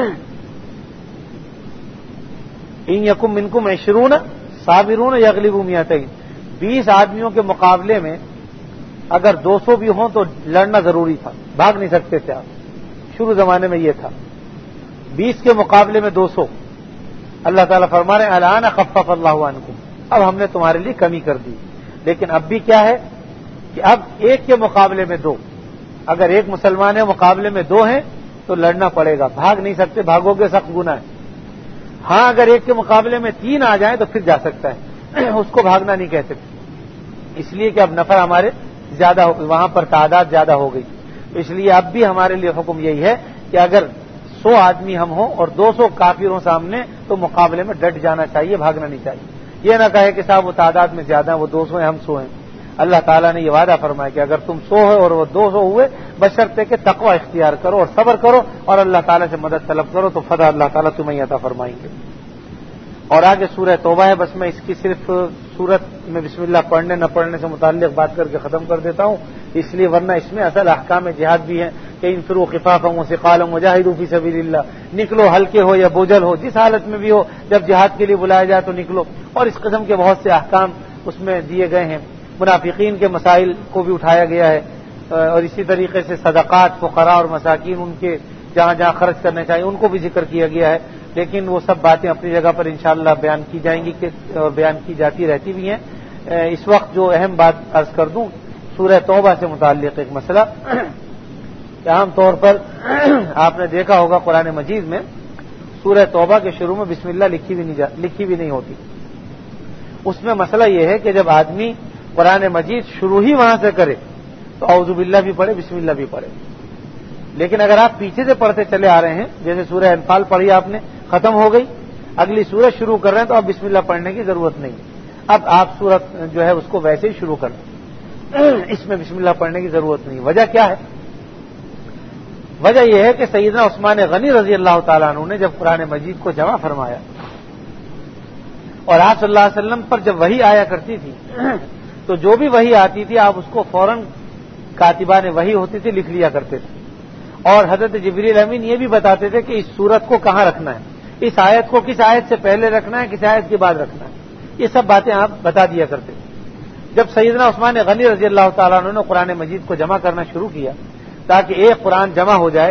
ان یکم منکم 20 صابرون یغلبوا 200، 20 آدمیوں کے مقابلے میں اگر 200 بھی ہوں تو لڑنا ضروری تھا، بھاگ نہیں سکتے تھے آپ. شروع زمانے میں یہ تھا، 20 کے مقابلے میں 200. اللہ تعالیٰ فرما رہے ہیں الآن خفف اللہ عنکم، اب ہم نے تمہارے لیے کمی کر دی. لیکن اب بھی کیا ہے کہ اب 1 کے مقابلے میں 2، اگر 1 مسلمان ہے مقابلے میں 2 ہیں تو لڑنا پڑے گا، بھاگ نہیں سکتے، بھاگو گے سخت گناہ ہے. ہاں اگر 1 کے مقابلے میں 3 آ جائیں تو پھر جا سکتا ہے، اس کو بھاگنا نہیں کہہ سکتے، اس لیے کہ اب نفع ہمارے زیادہ وہاں پر تعداد زیادہ ہو گئی. اس لیے اب بھی ہمارے لیے حکم یہی ہے کہ اگر 100 آدمی ہم ہوں اور 200 کافروں سامنے تو مقابلے میں ڈٹ جانا چاہیے، بھاگنا نہیں چاہیے. یہ نہ کہے کہ صاحب وہ تعداد میں زیادہ ہیں، وہ 200 ہیں ہم 100 ہیں. اللہ تعالیٰ نے یہ وعدہ فرمایا کہ اگر تم 100 ہو اور وہ 200 ہوئے، بشرطے کہ تقوی اختیار کرو اور صبر کرو اور اللہ تعالیٰ سے مدد طلب کرو تو فتح اللہ تعالیٰ تمہیں عطا فرمائیں گے. اور آگے سورہ توبہ ہے، بس میں اس کی صرف سورت میں بسم اللہ پڑھنے نہ پڑھنے سے متعلق بات کر کے ختم کر دیتا ہوں، اس لیے ورنہ اس میں اصل احکام جہاد بھی ہیں کہ انفروا خفافا وثقالا وجاہدوا فی سبیل اللہ، نکلو ہلکے ہو یا بوجھل ہو، جس حالت میں بھی ہو، جب جہاد کے لیے بلایا جائے تو نکلو. اور اس قسم کے بہت سے احکام اس میں دیے گئے ہیں. منافقین کے مسائل کو بھی اٹھایا گیا ہے، اور اسی طریقے سے صدقات فقراء اور مساکین ان کے جہاں جہاں خرچ کرنے چاہیے ان کو بھی ذکر کیا گیا ہے. لیکن وہ سب باتیں اپنی جگہ پر انشاءاللہ بیان کی جائیں گی اور بیان کی جاتی رہتی بھی ہیں. اس وقت جو اہم بات عرض کر دوں، سورہ توبہ سے متعلق ایک مسئلہ کہ عام طور پر آپ نے دیکھا ہوگا قرآن مجید میں سورہ توبہ کے شروع میں بسم اللہ لکھی بھی نہیں ہوتی. اس میں مسئلہ یہ ہے کہ جب آدمی قرآن مجید شروع ہی وہاں سے کرے تو اعوذ باللہ بھی پڑھے، بسم اللہ بھی پڑھے. لیکن اگر آپ پیچھے سے پڑھتے چلے آ رہے ہیں، جیسے سورہ انفال پڑھی آپ نے، ختم ہو گئی، اگلی سورت شروع کر رہے ہیں تو اب بسم اللہ پڑھنے کی ضرورت نہیں. اب آپ سورت جو ہے اس کو ویسے ہی شروع کر دیں، اس میں بسم اللہ پڑھنے کی ضرورت نہیں. وجہ کیا ہے؟ وجہ یہ ہے کہ سیدنا عثمان غنی رضی اللہ تعالیٰ عنہ نے جب قرآن مجید کو جمع فرمایا اور آپ صلی اللہ علیہ وسلم پر جب وحی آیا کرتی تھی تو جو بھی وحی آتی تھی آپ اس کو فوراً کاتبان وحی ہوتی تھی لکھ لیا کرتے تھے. اور حضرت جبریل امین یہ بھی بتاتے تھے کہ اس سورت کو کہاں رکھنا ہے، اس آیت کو کس آیت سے پہلے رکھنا ہے، کس آیت کے بعد رکھنا ہے، یہ سب باتیں آپ بتا دیا کرتے تھے. جب سیدنا عثمان غنی رضی اللہ تعالیٰ عنہ نے قرآن مجید کو جمع کرنا شروع کیا تاکہ ایک قرآن جمع ہو جائے،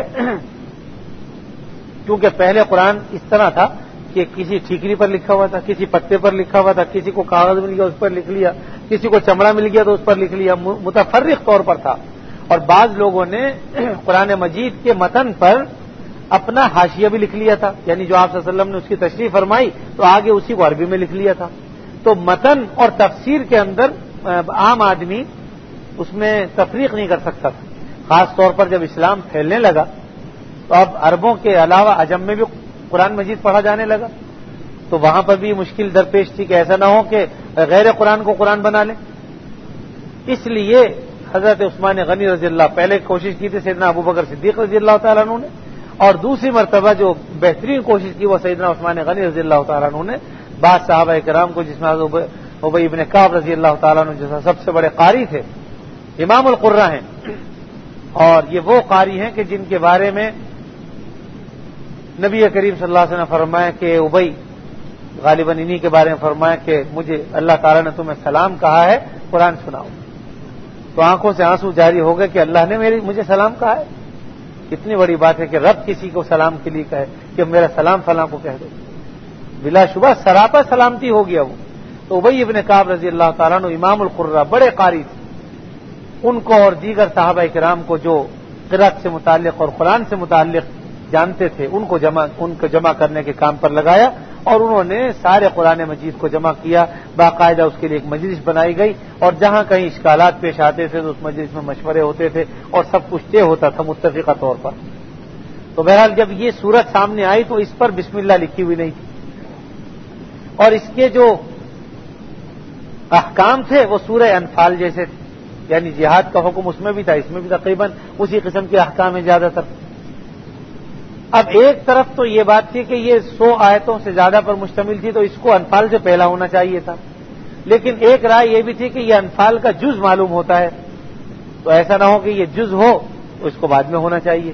کیونکہ پہلے قرآن اس طرح تھا کہ کسی ٹھیکری پر لکھا ہوا تھا، کسی پتے پر لکھا ہوا تھا، کسی کو کاغذ مل گیا اس پر لکھ لیا، کسی کو چمڑا مل گیا تو اس پر لکھ لیا، متفرق طور پر تھا. اور بعض لوگوں نے قرآن مجید کے متن پر اپنا حاشیہ بھی لکھ لیا تھا، یعنی جو آپ صلی اللہ علیہ وسلم نے اس کی تشریح فرمائی تو آگے اسی کو عربی میں لکھ لیا تھا. تو متن اور تفسیر کے اندر عام آدمی اس میں تفریق نہیں کر سکتا تھا. خاص طور پر جب اسلام پھیلنے لگا تو اب عربوں کے علاوہ عجم میں بھی قرآن مجید پڑھا جانے لگا، تو وہاں پر بھی مشکل درپیش تھی کہ ایسا نہ ہو کہ غیر قرآن کو قرآن بنا لیں. اس لیے حضرت عثمان غنی رضی اللہ پہلے کوشش کی تھی سیدنا ابوبکر صدیق رضی اللہ تعالیٰ عنہ نے، اور دوسری مرتبہ جو بہترین کوشش کی وہ سیدنا عثمان غنی رضی اللہ تعالیٰ عنہ نے بعض صحابہ کرام کو، جس میں ابی ابن کعب رضی اللہ تعالیٰ عنہ جیسا سب سے بڑے قاری تھے، امام القرہ ہیں، اور یہ وہ قاری ہیں کہ جن کے بارے میں نبی کریم صلی اللہ علیہ وسلم نے فرمایا کہ ابی غالباً انہی کے بارے میں فرمایا کہ مجھے اللہ تعالیٰ نے تمہیں سلام کہا ہے، قرآن سناؤ. تو آنکھوں سے آنسو جاری ہو گئے کہ اللہ نے مجھے سلام کہا ہے. کتنی بڑی بات ہے کہ رب کسی کو سلام کے لیے کہے کہ میرا سلام فلاں کو کہہ دو. بلا شبہ سراپا سلامتی ہو گیا وہ. تو ابی ابن کعب رضی اللہ تعالیٰ عنہ امام القرہ بڑے قاری تھے، ان کو اور دیگر صحابہ کرام کو جو قرأت سے متعلق اور قرآن سے متعلق جانتے تھے ان کو جمع کرنے کے کام پر لگایا اور انہوں نے سارے قرآن مجید کو جمع کیا، باقاعدہ اس کے لیے ایک مجلس بنائی گئی، اور جہاں کہیں اشکالات پیش آتے تھے تو اس مجلس میں مشورے ہوتے تھے اور سب کچھ طے ہوتا تھا متفقہ طور پر۔ تو بہرحال جب یہ سورت سامنے آئی تو اس پر بسم اللہ لکھی ہوئی نہیں تھی، اور اس کے جو احکام تھے وہ سورہ انفال جیسے تھے، یعنی جہاد کا حکم اس میں بھی تھا، اس میں بھی تقریباً اسی قسم کے احکام ہیں زیادہ تر۔ اب ایک طرف تو یہ بات تھی کہ یہ 100 آیتوں سے زیادہ پر مشتمل تھی تو اس کو انفال سے پہلا ہونا چاہیے تھا، لیکن ایک رائے یہ بھی تھی کہ یہ انفال کا جز معلوم ہوتا ہے، تو ایسا نہ ہو کہ یہ جز ہو تو اس کو بعد میں ہونا چاہیے۔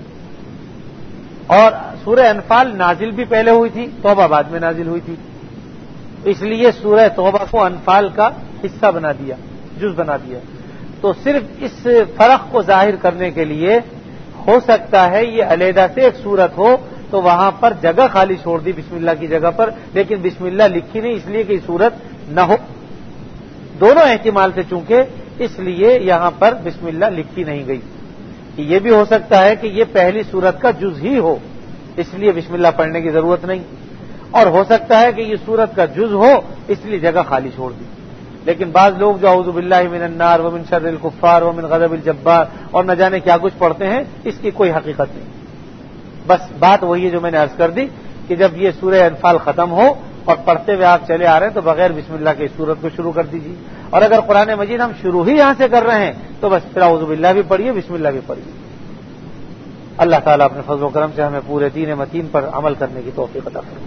اور سورہ انفال نازل بھی پہلے ہوئی تھی، توبہ بعد میں نازل ہوئی تھی، اس لیے سورہ توبہ کو انفال کا حصہ بنا دیا، جز بنا دیا۔ تو صرف اس فرق کو ظاہر کرنے کے لیے ہو سکتا ہے یہ علیحدہ سے ایک سورت ہو تو وہاں پر جگہ خالی چھوڑ دی بسم اللہ کی جگہ پر، لیکن بسم اللہ لکھی نہیں اس لیے کہ یہ سورت نہ ہو۔ دونوں احتمال سے چونکہ اس لیے یہاں پر بسم اللہ لکھی نہیں گئی۔ یہ بھی ہو سکتا ہے کہ یہ پہلی سورت کا جز ہی ہو، اس لیے بسم اللہ پڑھنے کی ضرورت نہیں، اور ہو سکتا ہے کہ یہ سورت کا جز ہو اس لیے جگہ خالی چھوڑ دی۔ لیکن بعض لوگ جو اعوذ باللہ من النار ومن شر الکفار ومن غضب الجبار اور نہ جانے کیا کچھ پڑھتے ہیں، اس کی کوئی حقیقت نہیں۔ بس بات وہی ہے جو میں نے عرض کر دی کہ جب یہ سورہ انفال ختم ہو اور پڑھتے ہوئے آپ چلے آ رہے ہیں تو بغیر بسم اللہ کے اس سورت کو شروع کر دیجیے، اور اگر قرآن مجید ہم شروع ہی یہاں سے کر رہے ہیں تو بس پھر اعوذ باللہ بھی پڑھیے، بسم اللہ بھی پڑھیے۔ اللہ تعالیٰ اپنے فضل و کرم سے ہمیں پورے دین متین پر عمل کرنے کی توفیق عطا فرمائے۔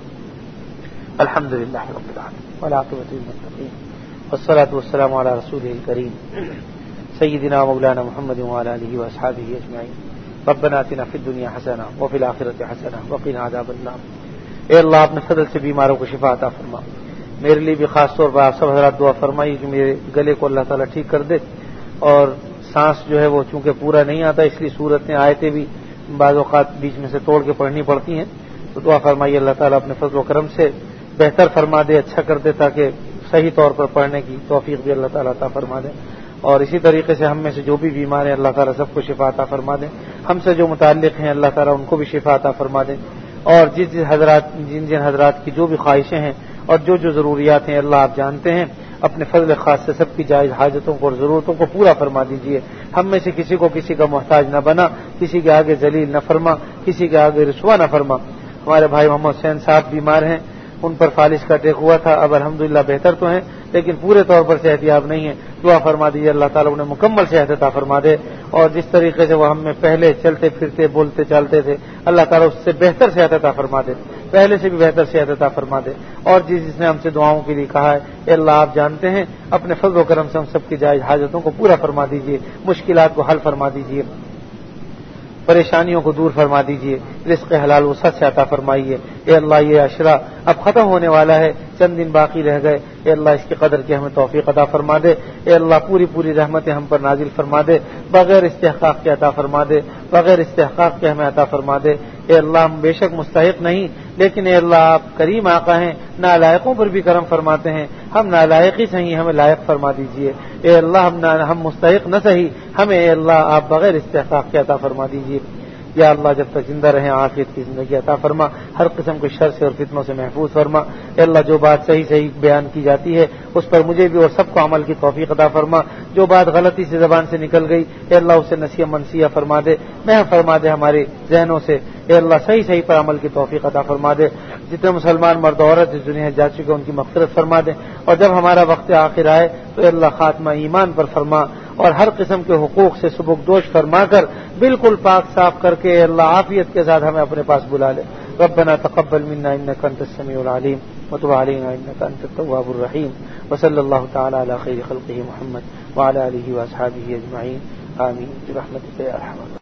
الحمدللہ رب العالمین والعاقبۃ للمتقین والصلاة والسلام علی رسولہ الکریم سیدنا مولانا محمد وعلی آلہ واصحابہ اجمعین۔ ربنا آتنا فی الدنیا حسنہ وفی الآخرۃ حسنہ وقنا عذاب النار۔ اے اللہ اپنے فضل سے بیماروں کو شفا عطا فرما، میرے لیے بھی خاص طور پر آپ سب حضرات دعا فرمائیے کہ میرے گلے کو اللہ تعالیٰ ٹھیک کر دے، اور سانس جو ہے وہ چونکہ پورا نہیں آتا اس لیے صورتیں آیتیں بھی بعض اوقات بیچ میں سے توڑ کے پڑھنی پڑتی ہیں، تو دعا فرمائیے اللہ تعالیٰ اپنے فضل و کرم سے بہتر فرما دے، اچھا کر دے، تاکہ صحیح طور پر پڑھنے کی توفیق بھی اللہ تعالیٰ عطا فرما دے، اور اسی طریقے سے ہم میں سے جو بھی بیمار ہیں اللہ تعالیٰ سب کو شفا عطا فرما دیں، ہم سے جو متعلق ہیں اللہ تعالیٰ ان کو بھی شفا عطا فرما دیں، اور جن حضرات کی جو بھی خواہشیں ہیں اور جو ضروریات ہیں اللہ آپ جانتے ہیں، اپنے فضل خاص سے سب کی جائز حاجتوں کو اور ضرورتوں کو پورا فرما دیجیے۔ ہم میں سے کسی کو کسی کا محتاج نہ بنا، کسی کے آگے ذلیل نہ فرما، کسی کے آگے رسوا نہ فرما۔ ہمارے بھائی محمد حسین صاحب بیمار ہیں، ان پر فالج کا اٹیک ہوا تھا، اب الحمدللہ بہتر تو ہیں لیکن پورے طور پر صحتیاب نہیں ہے، دعا فرما دیجیے اللہ تعالیٰ انہیں مکمل صحت عطا فرما دے، اور جس طریقے سے وہ ہم میں پہلے چلتے پھرتے بولتے چالتے تھے اللہ تعالیٰ اس سے بہتر صحت عطا فرما دے، پہلے سے بھی بہتر صحت عطا فرما دے، اور جس نے ہم سے دعاؤں کے لیے کہا ہے اے اللہ آپ جانتے ہیں، اپنے فضل و کرم سے ہم سب کی جائز حاجتوں کو پورا فرما دیجیے، مشکلات کو حل فرما دیجیے، پریشانیوں کو دور فرما دیجیے، رزق حلال وسعت سے عطا فرمائیے۔ اے اللہ یہ عشرہ اب ختم ہونے والا ہے، چند دن باقی رہ گئے، اے اللہ اس کی قدر کی ہمیں توفیق عطا فرما دے، اے اللہ پوری رحمتیں ہم پر نازل فرما دے، بغیر استحقاق کے عطا فرما دے، بغیر استحقاق کے ہمیں عطا فرما دے۔ اے اللہ ہم بے شک مستحق نہیں، لیکن اے اللہ آپ کریم آقا ہیں، نالائقوں پر بھی کرم فرماتے ہیں، ہم نالائق ہی صحیح ہمیں لائق فرما دیجیے۔ اے اللہ ہم مستحق نہ صحیح، ہمیں اے اللہ آپ بغیر استحقاق کے عطا فرما دیجیے۔ یا اللہ جب تک زندہ رہیں عافیت کی زندگی عطا فرما، ہر قسم کے شر سے اور فتنوں سے محفوظ فرما۔ اے اللہ جو بات صحیح بیان کی جاتی ہے اس پر مجھے بھی اور سب کو عمل کی توفیق عطا فرما، جو بات غلطی سے زبان سے نکل گئی اے اللہ اسے نسیہ منسیہ فرما دے، محو فرما دے ہمارے ذہنوں سے، اے اللہ صحیح پر عمل کی توفیق عطا فرما دے۔ جتنے مسلمان مرد و عورت اس دنیا جا چکے ان کی مغفرت فرما دے، اور جب ہمارا وقت آخر آئے تو اے اللہ خاتمہ ایمان پر فرما، اور ہر قسم کے حقوق سے سبکدوش فرما کر بالکل پاک صاف کر کے اے اللہ عافیت کے ساتھ ہمیں اپنے پاس بلا لے۔ ربنا تقبل منا انك انت السميع العليم وتب علينا انك انت التواب الرحيم وصلى الله تعالى على خير خلقه محمد وعلى اله واصحابه اجمعين آمين برحمتك يا ارحم الراحمين۔